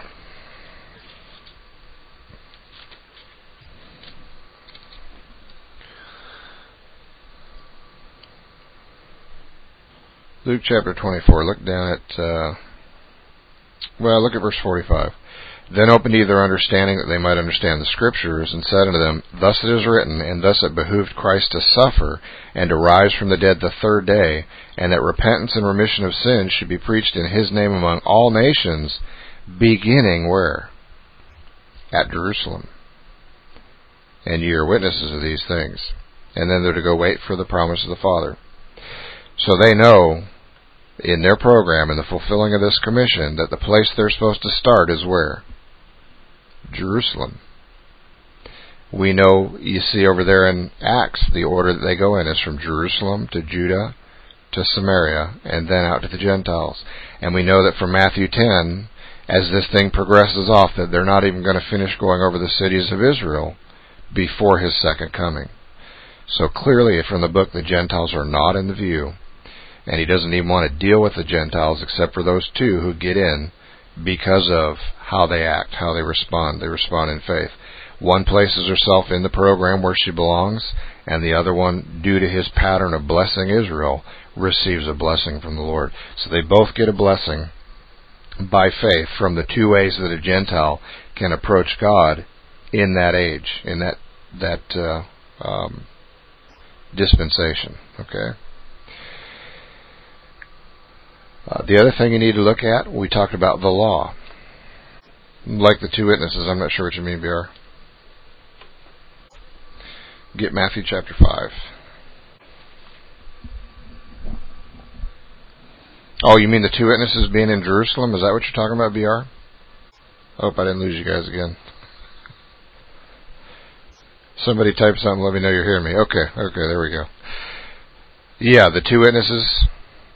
Luke chapter 24, look down at, look at verse 45. Then opened he their understanding that they might understand the Scriptures, and said unto them, Thus it is written, and thus it behooved Christ to suffer, and to rise from the dead the third day, and that repentance and remission of sins should be preached in his name among all nations, beginning where? At Jerusalem. And ye are witnesses of these things. And then they're to go wait for the promise of the Father. So they know, in their program, in the fulfilling of this commission, that the place they're supposed to start is where? Jerusalem. We know, you see over there in Acts, the order that they go in is from Jerusalem to Judah to Samaria, and then out to the Gentiles. And we know that from Matthew 10, as this thing progresses off, that they're not even going to finish going over the cities of Israel before his second coming. So clearly from the book, the Gentiles are not in the view. And he doesn't even want to deal with the Gentiles except for those two who get in because of how they act, how they respond. They respond in faith. One places herself in the program where she belongs, and the other one, due to his pattern of blessing Israel, receives a blessing from the Lord. So they both get a blessing by faith from the two ways that a Gentile can approach God in that age, in that dispensation. Okay. The other thing you need to look at, we talked about the law. Like the two witnesses, I'm not sure what you mean, BR. Get Matthew chapter 5. Oh, you mean the two witnesses being in Jerusalem? Is that what you're talking about, BR? Hope I didn't lose you guys again. Somebody type something, let me know you're hearing me. Okay, there we go. Yeah, the two witnesses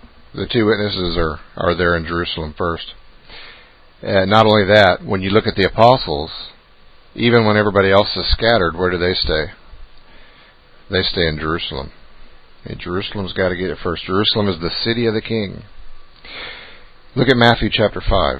are there in Jerusalem first. And not only that, when you look at the apostles, even when everybody else is scattered, where do they stay? They stay in Jerusalem. And Jerusalem's got to get it first. Jerusalem is the city of the King. Look at Matthew chapter 5.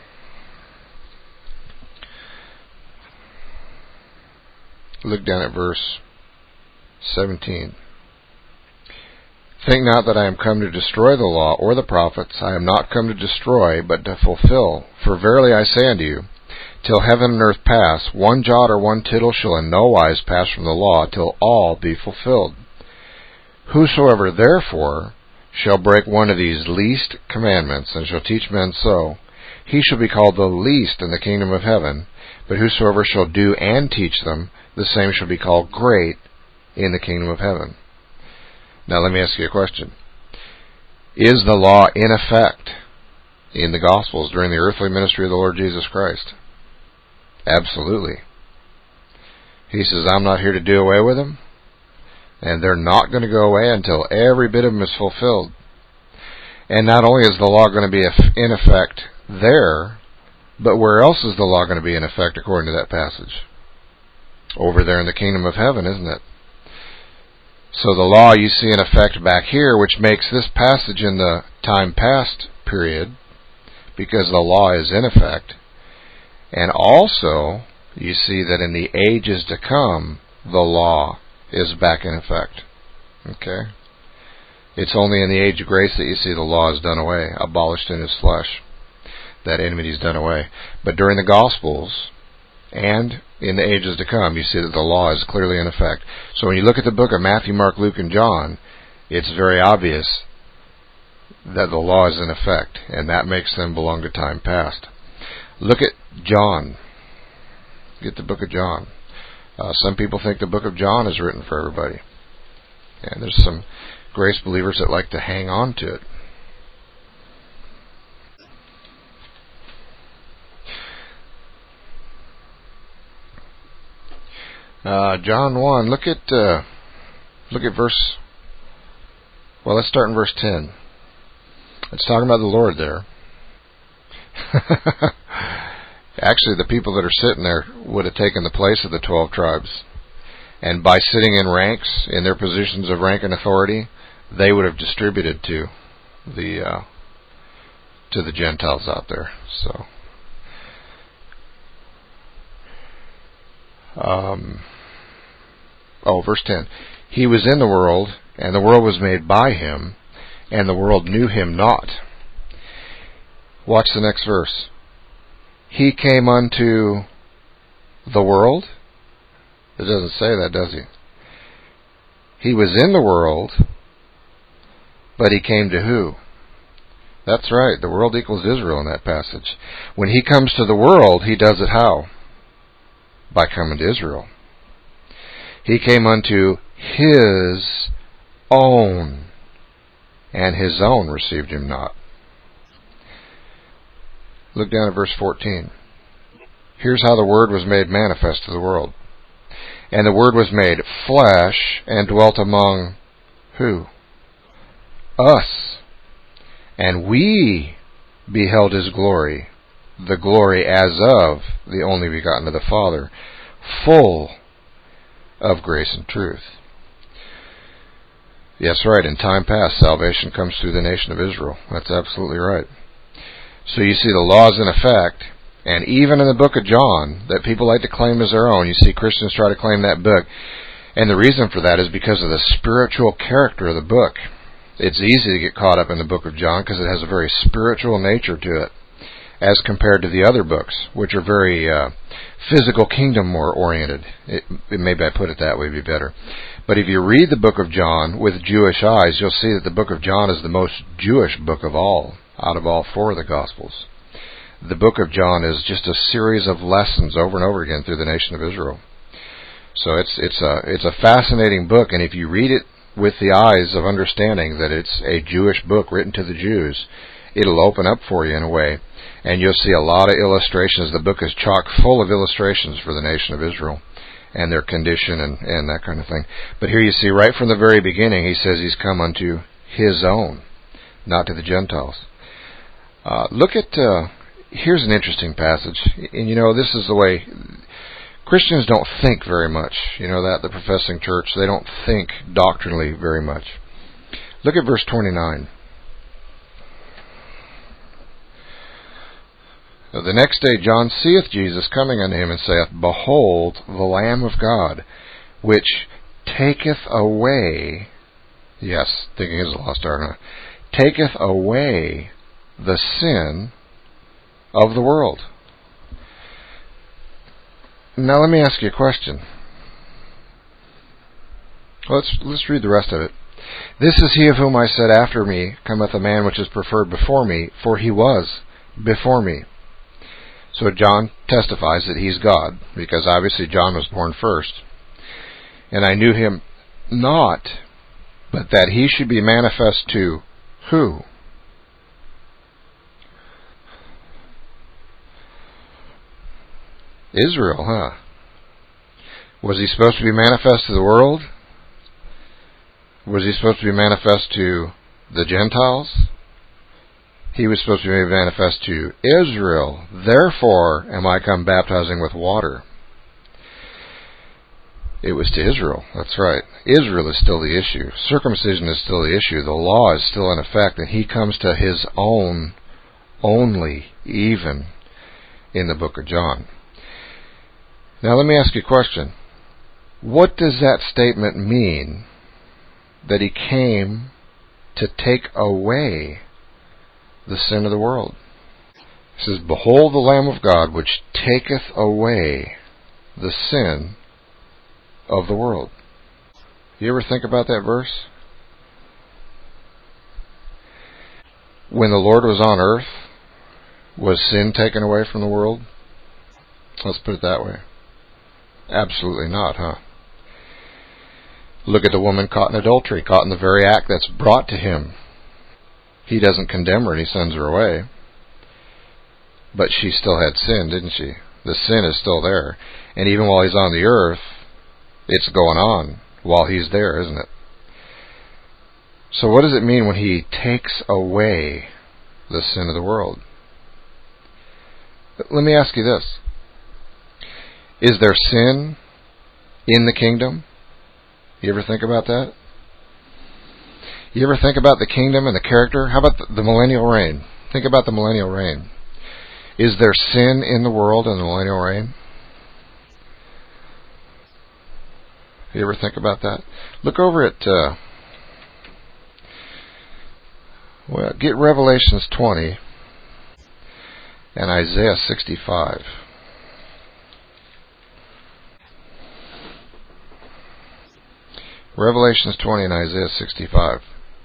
Look down at verse 17. Think not that I am come to destroy the law or the prophets. I am not come to destroy, but to fulfill. For verily I say unto you, till heaven and earth pass, one jot or one tittle shall in no wise pass from the law, till all be fulfilled. Whosoever therefore shall break one of these least commandments, and shall teach men so, he shall be called the least in the kingdom of heaven. But whosoever shall do and teach them, the same shall be called great in the kingdom of heaven. Now let me ask you a question. Is the law in effect in the Gospels during the earthly ministry of the Lord Jesus Christ? Absolutely. He says, I'm not here to do away with them, and they're not going to go away until every bit of them is fulfilled. And not only is the law going to be in effect there, but where else is the law going to be in effect according to that passage? Over there in the kingdom of heaven, isn't it? So the law you see in effect back here, which makes this passage in the time past period, because the law is in effect. And also, you see that in the ages to come, the law is back in effect. Okay? It's only in the age of grace that you see the law is done away, abolished in his flesh. That enmity is done away. But during the Gospels, and in the ages to come, you see that the law is clearly in effect. So when you look at the book of Matthew, Mark, Luke, and John, it's very obvious that the law is in effect, and that makes them belong to time past. Look at John. Get the book of John. Some people think the book of John is written for everybody. And there's some grace believers that like to hang on to it. John 1, look at verse, well, let's start in verse 10. It's talking about the Lord there. Actually, the people that are sitting there would have taken the place of the 12 tribes. And by sitting in ranks, in their positions of rank and authority, they would have distributed to the Gentiles out there. So, verse 10. He was in the world, and the world was made by him, and the world knew him not. Watch the next verse. He came unto the world. It doesn't say that, does he? He was in the world, but he came to who? That's right, the world equals Israel in that passage. When he comes to the world, he does it how? By coming to Israel. He came unto his own, and his own received him not. Look down at verse 14. Here's how the Word was made manifest to the world. And the Word was made flesh and dwelt among who? Us. And we beheld his glory, the glory as of the only begotten of the Father, full of grace and truth. Yes, right. In time past, salvation comes through the nation of Israel. That's absolutely right. So you see the law is in effect, and even in the book of John, that people like to claim as their own, you see Christians try to claim that book. And the reason for that is because of the spiritual character of the book. It's easy to get caught up in the book of John because it has a very spiritual nature to it, as compared to the other books, which are very physical kingdom more oriented. Maybe I put it that way would be better. But if you read the book of John with Jewish eyes, you'll see that the book of John is the most Jewish book of all, out of all four of the Gospels. The book of John is just a series of lessons over and over again through the nation of Israel. So it's a fascinating book, and if you read it with the eyes of understanding that it's a Jewish book written to the Jews, it'll open up for you in a way, and you'll see a lot of illustrations. The book is chock full of illustrations for the nation of Israel and their condition and that kind of thing. But here you see right from the very beginning, he says he's come unto his own, not to the Gentiles. Look at, here's an interesting passage. And this is the way Christians don't think very much. The professing church, they don't think doctrinally very much. Look at verse 29. The next day John seeth Jesus coming unto him, and saith, Behold, the Lamb of God, which taketh away, yes, thinking is a lost art, taketh away the sin of the world. Now let me ask you a question. Let's read the rest of it. This is he of whom I said, After me cometh a man which is preferred before me, for he was before me. So John testifies that he's God, because obviously John was born first. And I knew him not, but that he should be manifest to who? Israel, huh? Was he supposed to be manifest to the world? Was he supposed to be manifest to the Gentiles? He was supposed to be made manifest to Israel. Therefore am I come baptizing with water. It was to Israel. That's right. Israel is still the issue. Circumcision is still the issue. The law is still in effect. And he comes to his own only, even in the book of John. Now let me ask you a question. What does that statement mean, that he came to take away the sin of the world? It says, Behold the Lamb of God, which taketh away the sin of the world. You ever think about that verse? When the Lord was on earth, was sin taken away from the world? Let's put it that way. Absolutely not, huh? Look at the woman caught in adultery, caught in the very act that's brought to him. He doesn't condemn her and he sends her away. But she still had sin, didn't she? The sin is still there. And even while he's on the earth, it's going on while he's there, isn't it? So what does it mean when he takes away the sin of the world? Let me ask you this. Is there sin in the kingdom? You ever think about that? You ever think about the kingdom and the character? How about the millennial reign? Think about the millennial reign. Is there sin in the world in the millennial reign? You ever think about that? Look over at, get Revelations 20 and Isaiah 65. Revelations 20 and Isaiah 65.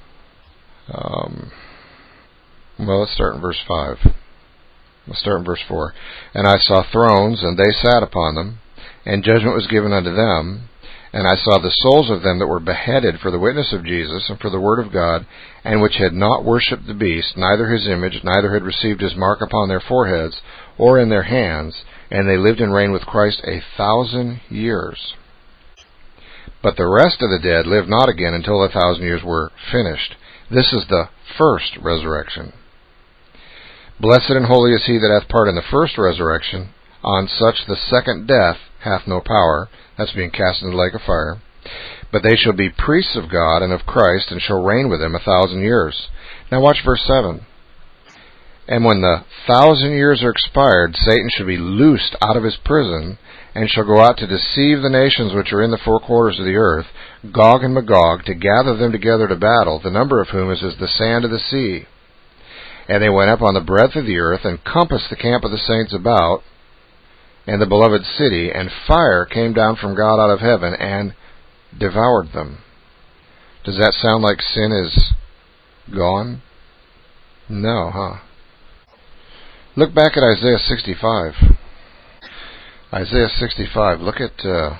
Let's start in verse 5. Let's start in verse 4. And I saw thrones, and they sat upon them, and judgment was given unto them. And I saw the souls of them that were beheaded for the witness of Jesus and for the word of God, and which had not worshipped the beast, neither his image, neither had received his mark upon their foreheads or in their hands, and they lived and reigned with Christ 1,000 years. But the rest of the dead lived not again until the 1,000 years were finished. This is the first resurrection. Blessed and holy is he that hath part in the first resurrection. On such the second death hath no power. That's being cast into the lake of fire. But they shall be priests of God and of Christ, and shall reign with him 1,000 years. Now watch verse 7. And when the 1,000 years are expired, Satan shall be loosed out of his prison, and shall go out to deceive the nations which are in the four quarters of the earth, Gog and Magog, to gather them together to battle, the number of whom is as the sand of the sea. And they went up on the breadth of the earth, and compassed the camp of the saints about, and the beloved city, and fire came down from God out of heaven, and devoured them. Does that sound like sin is gone? No, huh? Look back at Isaiah 65. Isaiah 65, look at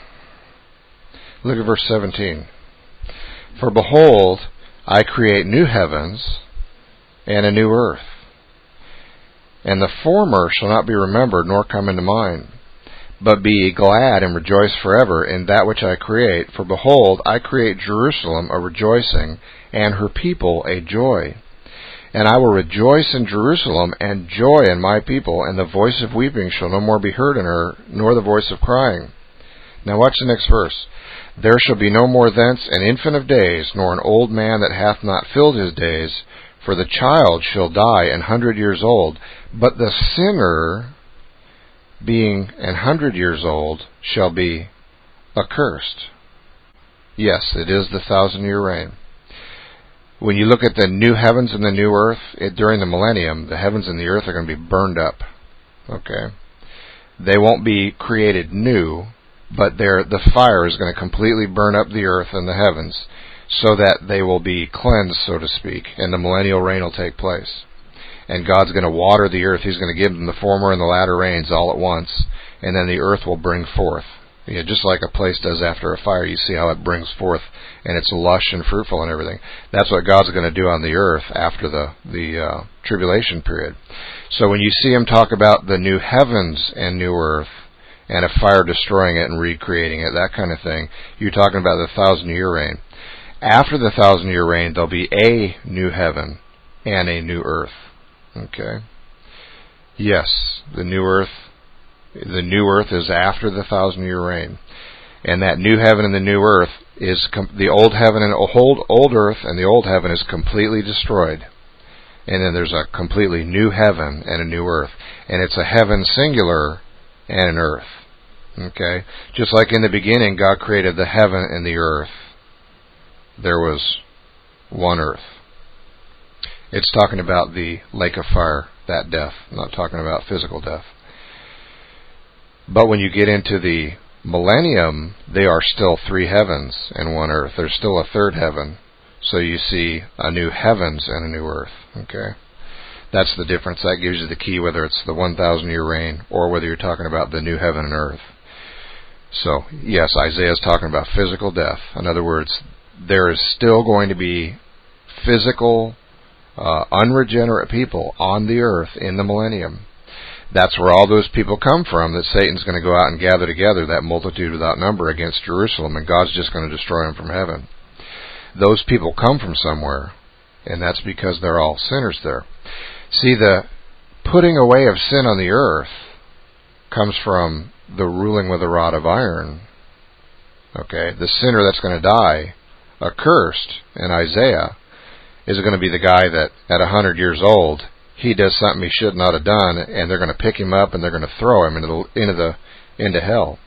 verse 17. For behold, I create new heavens and a new earth, and the former shall not be remembered nor come into mind. But be ye glad and rejoice forever in that which I create. For behold, I create Jerusalem a rejoicing, and her people a joy. And I will rejoice in Jerusalem, and joy in my people, and the voice of weeping shall no more be heard in her, nor the voice of crying. Now watch the next verse. There shall be no more thence an infant of days, nor an old man that hath not filled his days, for the child shall die 100 years old, but the sinner, being 100 years old, shall be accursed. Yes, it is the 1,000-year reign. When you look at the new heavens and the new earth, during the millennium, the heavens and the earth are going to be burned up. Okay? They won't be created new, but the fire is going to completely burn up the earth and the heavens, so that they will be cleansed, so to speak, and the millennial reign will take place. And God's going to water the earth. He's going to give them the former and the latter rains all at once, and then the earth will bring forth. Just like a place does after a fire, you see how it brings forth, and it's lush and fruitful and everything. That's what God's going to do on the earth after the tribulation period. So when you see him talk about the new heavens and new earth, and a fire destroying it and recreating it, that kind of thing, you're talking about the 1,000-year reign. After the 1,000-year reign, there'll be a new heaven and a new earth. Okay? Yes, the new earth is after the 1,000-year reign. And that new heaven and the new earth is the old heaven and old earth and the old heaven is completely destroyed. And then there's a completely new heaven and a new earth. And it's a heaven singular and an earth. Okay? Just like in the beginning, God created the heaven and the earth. There was one earth. It's talking about the lake of fire, that death. I'm not talking about physical death. But when you get into the millennium, they are still 3 heavens and 1 earth. There's still a third heaven. So you see a new heavens and a new earth. Okay? That's the difference. That gives you the key, whether it's the 1,000-year reign or whether you're talking about the new heaven and earth. So, yes, Isaiah is talking about physical death. In other words, there is still going to be physical, unregenerate people on the earth in the millennium. That's where all those people come from, that Satan's going to go out and gather together, that multitude without number, against Jerusalem, and God's just going to destroy them from heaven. Those people come from somewhere, and that's because they're all sinners there. See, the putting away of sin on the earth comes from the ruling with a rod of iron. Okay, the sinner that's going to die, accursed in Isaiah, is going to be the guy that at 100 years old, he does something he should not have done, and they're going to pick him up and they're going to throw him into hell.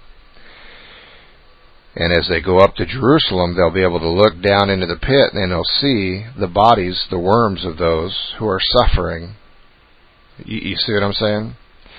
And as they go up to Jerusalem, they'll be able to look down into the pit and they'll see the bodies, the worms of those who are suffering. You see what I'm saying?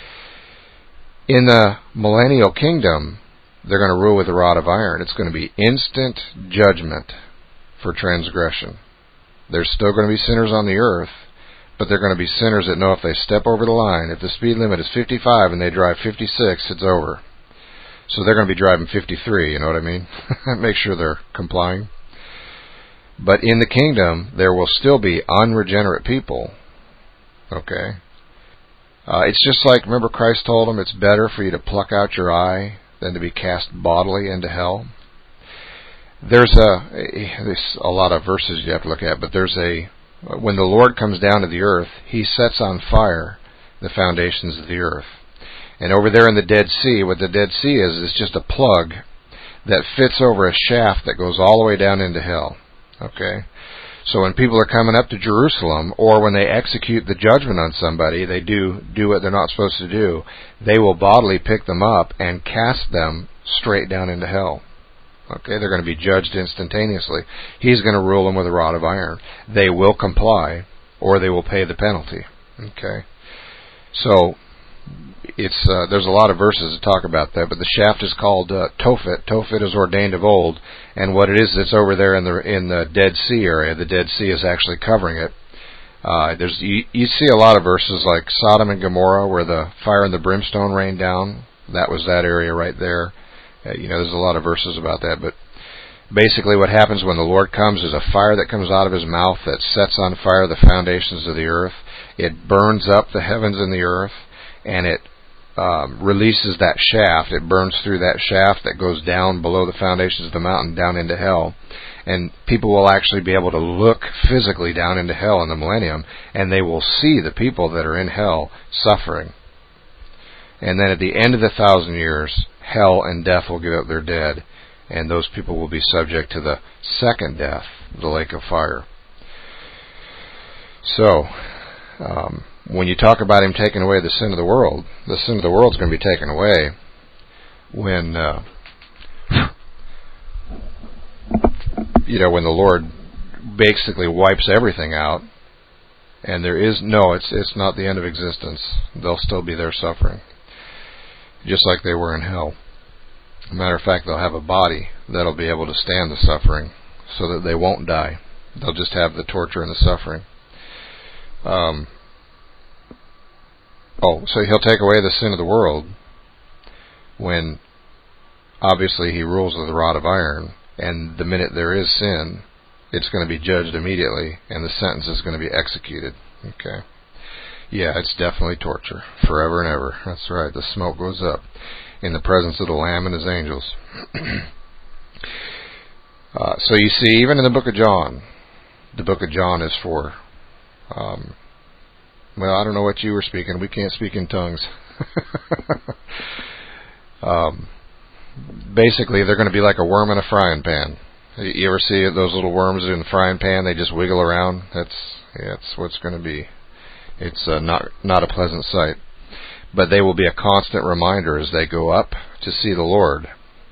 In the millennial kingdom, they're going to rule with a rod of iron. It's going to be instant judgment for transgression. There's still going to be sinners on the earth, but they're going to be sinners that know if they step over the line, if the speed limit is 55 and they drive 56, it's over. So they're going to be driving 53, you know what I mean? Make sure they're complying. But in the kingdom, there will still be unregenerate people. Okay? It's just like, remember Christ told them, it's better for you to pluck out your eye than to be cast bodily into hell. There's a lot of verses you have to look at, but when the Lord comes down to the earth, He sets on fire the foundations of the earth. And over there in the Dead Sea, what the Dead Sea is just a plug that fits over a shaft that goes all the way down into hell. Okay? So when people are coming up to Jerusalem, or when they execute the judgment on somebody, they do what they're not supposed to do, they will bodily pick them up and cast them straight down into hell. Okay, they're going to be judged instantaneously. He's going to rule them with a rod of iron. They will comply, or they will pay the penalty. Okay, so there's a lot of verses that talk about that, but the shaft is called Tophet. Tophet is ordained of old, and what it is, it's over there in the Dead Sea area. The Dead Sea is actually covering it. You see a lot of verses like Sodom and Gomorrah, where the fire and the brimstone rained down. That was that area right there. There's a lot of verses about that, but basically what happens when the Lord comes is a fire that comes out of His mouth that sets on fire the foundations of the earth. It burns up the heavens and the earth, and it releases that shaft. It burns through that shaft that goes down below the foundations of the mountain, down into hell. And people will actually be able to look physically down into hell in the millennium, and they will see the people that are in hell suffering. And then at the end of the 1,000 years, hell and death will give up their dead, and those people will be subject to the second death, the lake of fire. So, when you talk about Him taking away the sin of the world is going to be taken away when when the Lord basically wipes everything out, and it's not the end of existence. They'll still be there suffering, just like they were in hell. Matter of fact, they'll have a body that'll be able to stand the suffering, so that they won't die. They'll just have the torture and the suffering. So He'll take away the sin of the world when, obviously, He rules with a rod of iron, and the minute there is sin, it's going to be judged immediately, and the sentence is going to be executed. Okay. Yeah, it's definitely torture, forever and ever. That's right, the smoke goes up in the presence of the Lamb and His angels. So you see, even in the book of John is for, I don't know what you were speaking. We can't speak in tongues. Basically, they're going to be like a worm in a frying pan. You ever see those little worms in the frying pan? They just wiggle around. That's what it's going to be. It's not a pleasant sight. But they will be a constant reminder as they go up to see the Lord.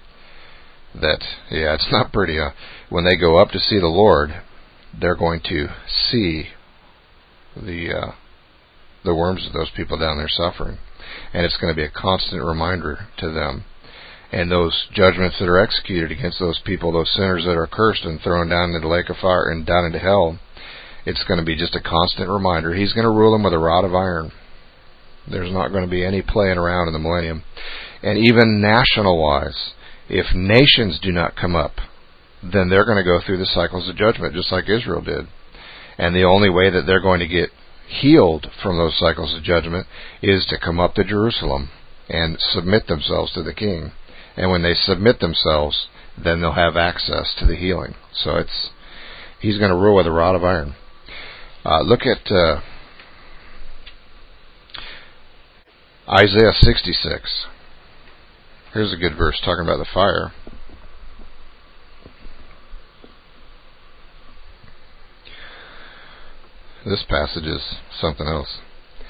It's not pretty. When they go up to see the Lord, they're going to see the worms of those people down there suffering. And it's going to be a constant reminder to them. And those judgments that are executed against those people, those sinners that are cursed and thrown down into the lake of fire and down into hell, It's going to be just a constant reminder. He's going to rule them with a rod of iron. There's not going to be any playing around in the millennium. And even national-wise, if nations do not come up, then they're going to go through the cycles of judgment, just like Israel did. And the only way that they're going to get healed from those cycles of judgment is to come up to Jerusalem and submit themselves to the king. And when they submit themselves, then they'll have access to the healing. So he's going to rule with a rod of iron. Look at Isaiah 66. Here's a good verse talking about the fire. This passage is something else.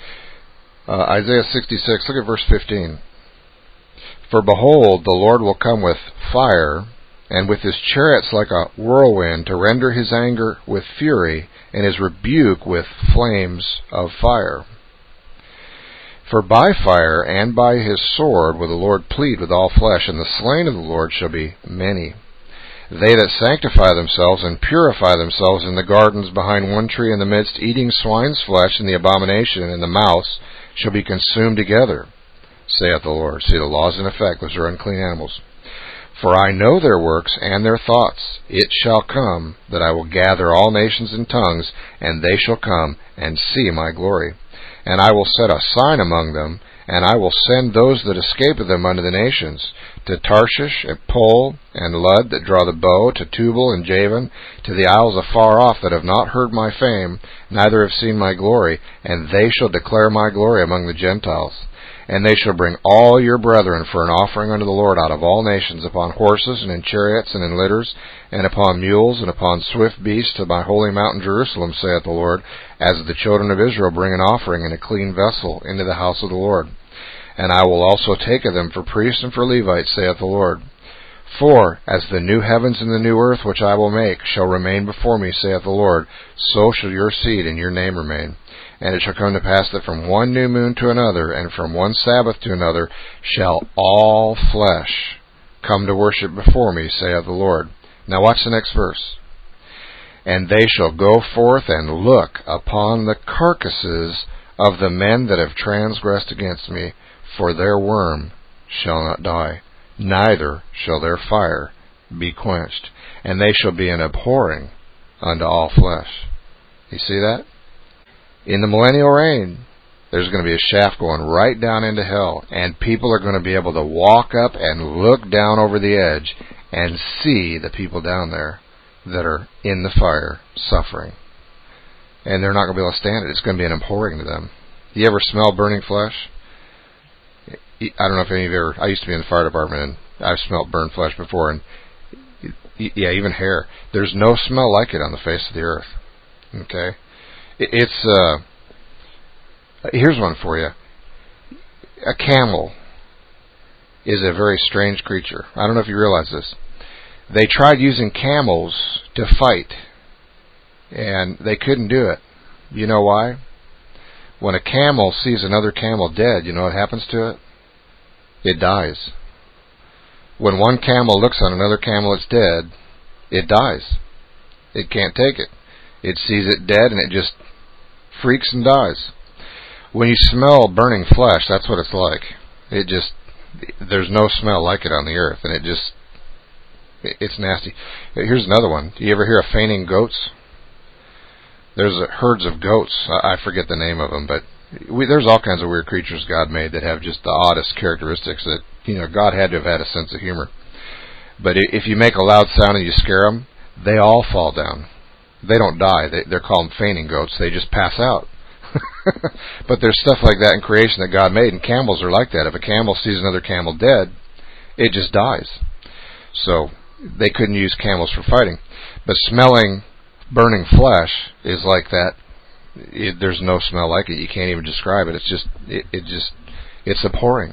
Isaiah 66, look at verse 15. For behold, the Lord will come with fire, and with his chariots like a whirlwind, to render his anger with fury, and his rebuke with flames of fire. For by fire and by his sword will the Lord plead with all flesh, and the slain of the Lord shall be many. They that sanctify themselves and purify themselves in the gardens behind one tree in the midst, eating swine's flesh and the abomination and the mouse, shall be consumed together, saith the Lord. See, the law's in effect. Those are unclean animals. For I know their works and their thoughts. It shall come that I will gather all nations and tongues, and they shall come and see my glory. And I will set a sign among them, and I will send those that escape of them unto the nations, to Tarshish, and Pul, and Lud, that draw the bow, to Tubal and Javan, to the isles afar off, that have not heard my fame, neither have seen my glory, and they shall declare my glory among the Gentiles. And they shall bring all your brethren for an offering unto the Lord out of all nations, upon horses, and in chariots, and in litters, and upon mules, and upon swift beasts, to my holy mountain Jerusalem, saith the Lord, as the children of Israel bring an offering in a clean vessel into the house of the Lord. And I will also take of them for priests and for Levites, saith the Lord. For as the new heavens and the new earth which I will make shall remain before me, saith the Lord, so shall your seed and your name remain. And it shall come to pass that from one new moon to another, and from one Sabbath to another, shall all flesh come to worship before me, saith the Lord. Now watch the next verse. And they shall go forth and look upon the carcasses of the men that have transgressed against me, for their worm shall not die, neither shall their fire be quenched, and they shall be an abhorring unto all flesh. You see that? In the millennial reign, there's going to be a shaft going right down into hell, and people are going to be able to walk up and look down over the edge and see the people down there that are in the fire suffering. And they're not going to be able to stand it. It's going to be an abhorring to them. You ever smell burning flesh? I don't know if any of you ever... I used to be in the fire department, and I've smelled burned flesh before, and yeah, even hair. There's no smell like it on the face of the earth. Okay? It's here's one for you. A camel is a very strange creature. I don't know if you realize this. They tried using camels to fight, and they couldn't do it. You know why? When a camel sees another camel dead, you know what happens to it? It dies. When one camel looks on another camel that's dead, it dies. It can't take it. It sees it dead, and it just freaks and dies. When you smell burning flesh, that's what it's like. There's no smell like it on the earth, and it's nasty. Here's another one. Do you ever hear of fainting goats? There's herds of goats. I forget the name of them, but there's all kinds of weird creatures God made that have just the oddest characteristics that, God had to have had a sense of humor. But if you make a loud sound and you scare them, they all fall down. They don't die. They're called fainting goats. They just pass out. But there's stuff like that in creation that God made, and camels are like that. If a camel sees another camel dead, it just dies. So they couldn't use camels for fighting. But smelling burning flesh is like that. There's no smell like it. You can't even describe it. It's abhorring.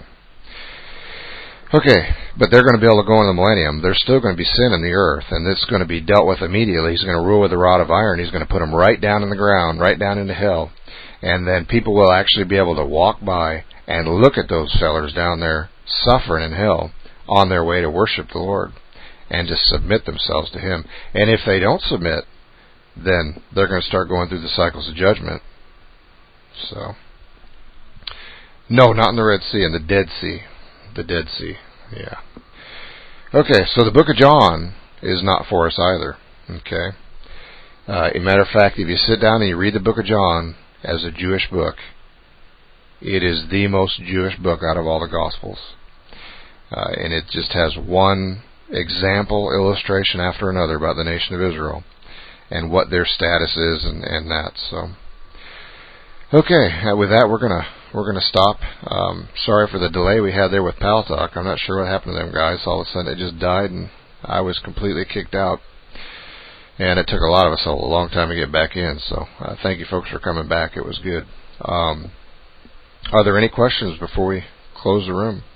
Okay, but they're going to be able to go in the millennium. There's still going to be sin in the earth, and it's going to be dealt with immediately. He's going to rule with a rod of iron. He's going to put them right down in the ground, right down into hell. And then people will actually be able to walk by and look at those fellers down there suffering in hell on their way to worship the Lord and just submit themselves to Him. And if they don't submit, then they're going to start going through the cycles of judgment. So, no, not in the Red Sea, in the Dead Sea. The Dead Sea, yeah. Okay, so the book of John is not for us either. Okay. As a matter of fact, if you sit down and you read the book of John as a Jewish book, it is the most Jewish book out of all the Gospels. And it just has one example illustration after another about the nation of Israel and what their status is and that. So, okay, with that we're gonna stop. Sorry for the delay we had there with Pal Talk. I'm not sure what happened to them guys. All of a sudden it just died and I was completely kicked out. And it took a lot of us a long time to get back in. So thank you folks for coming back. It was good. Are there any questions before we close the room?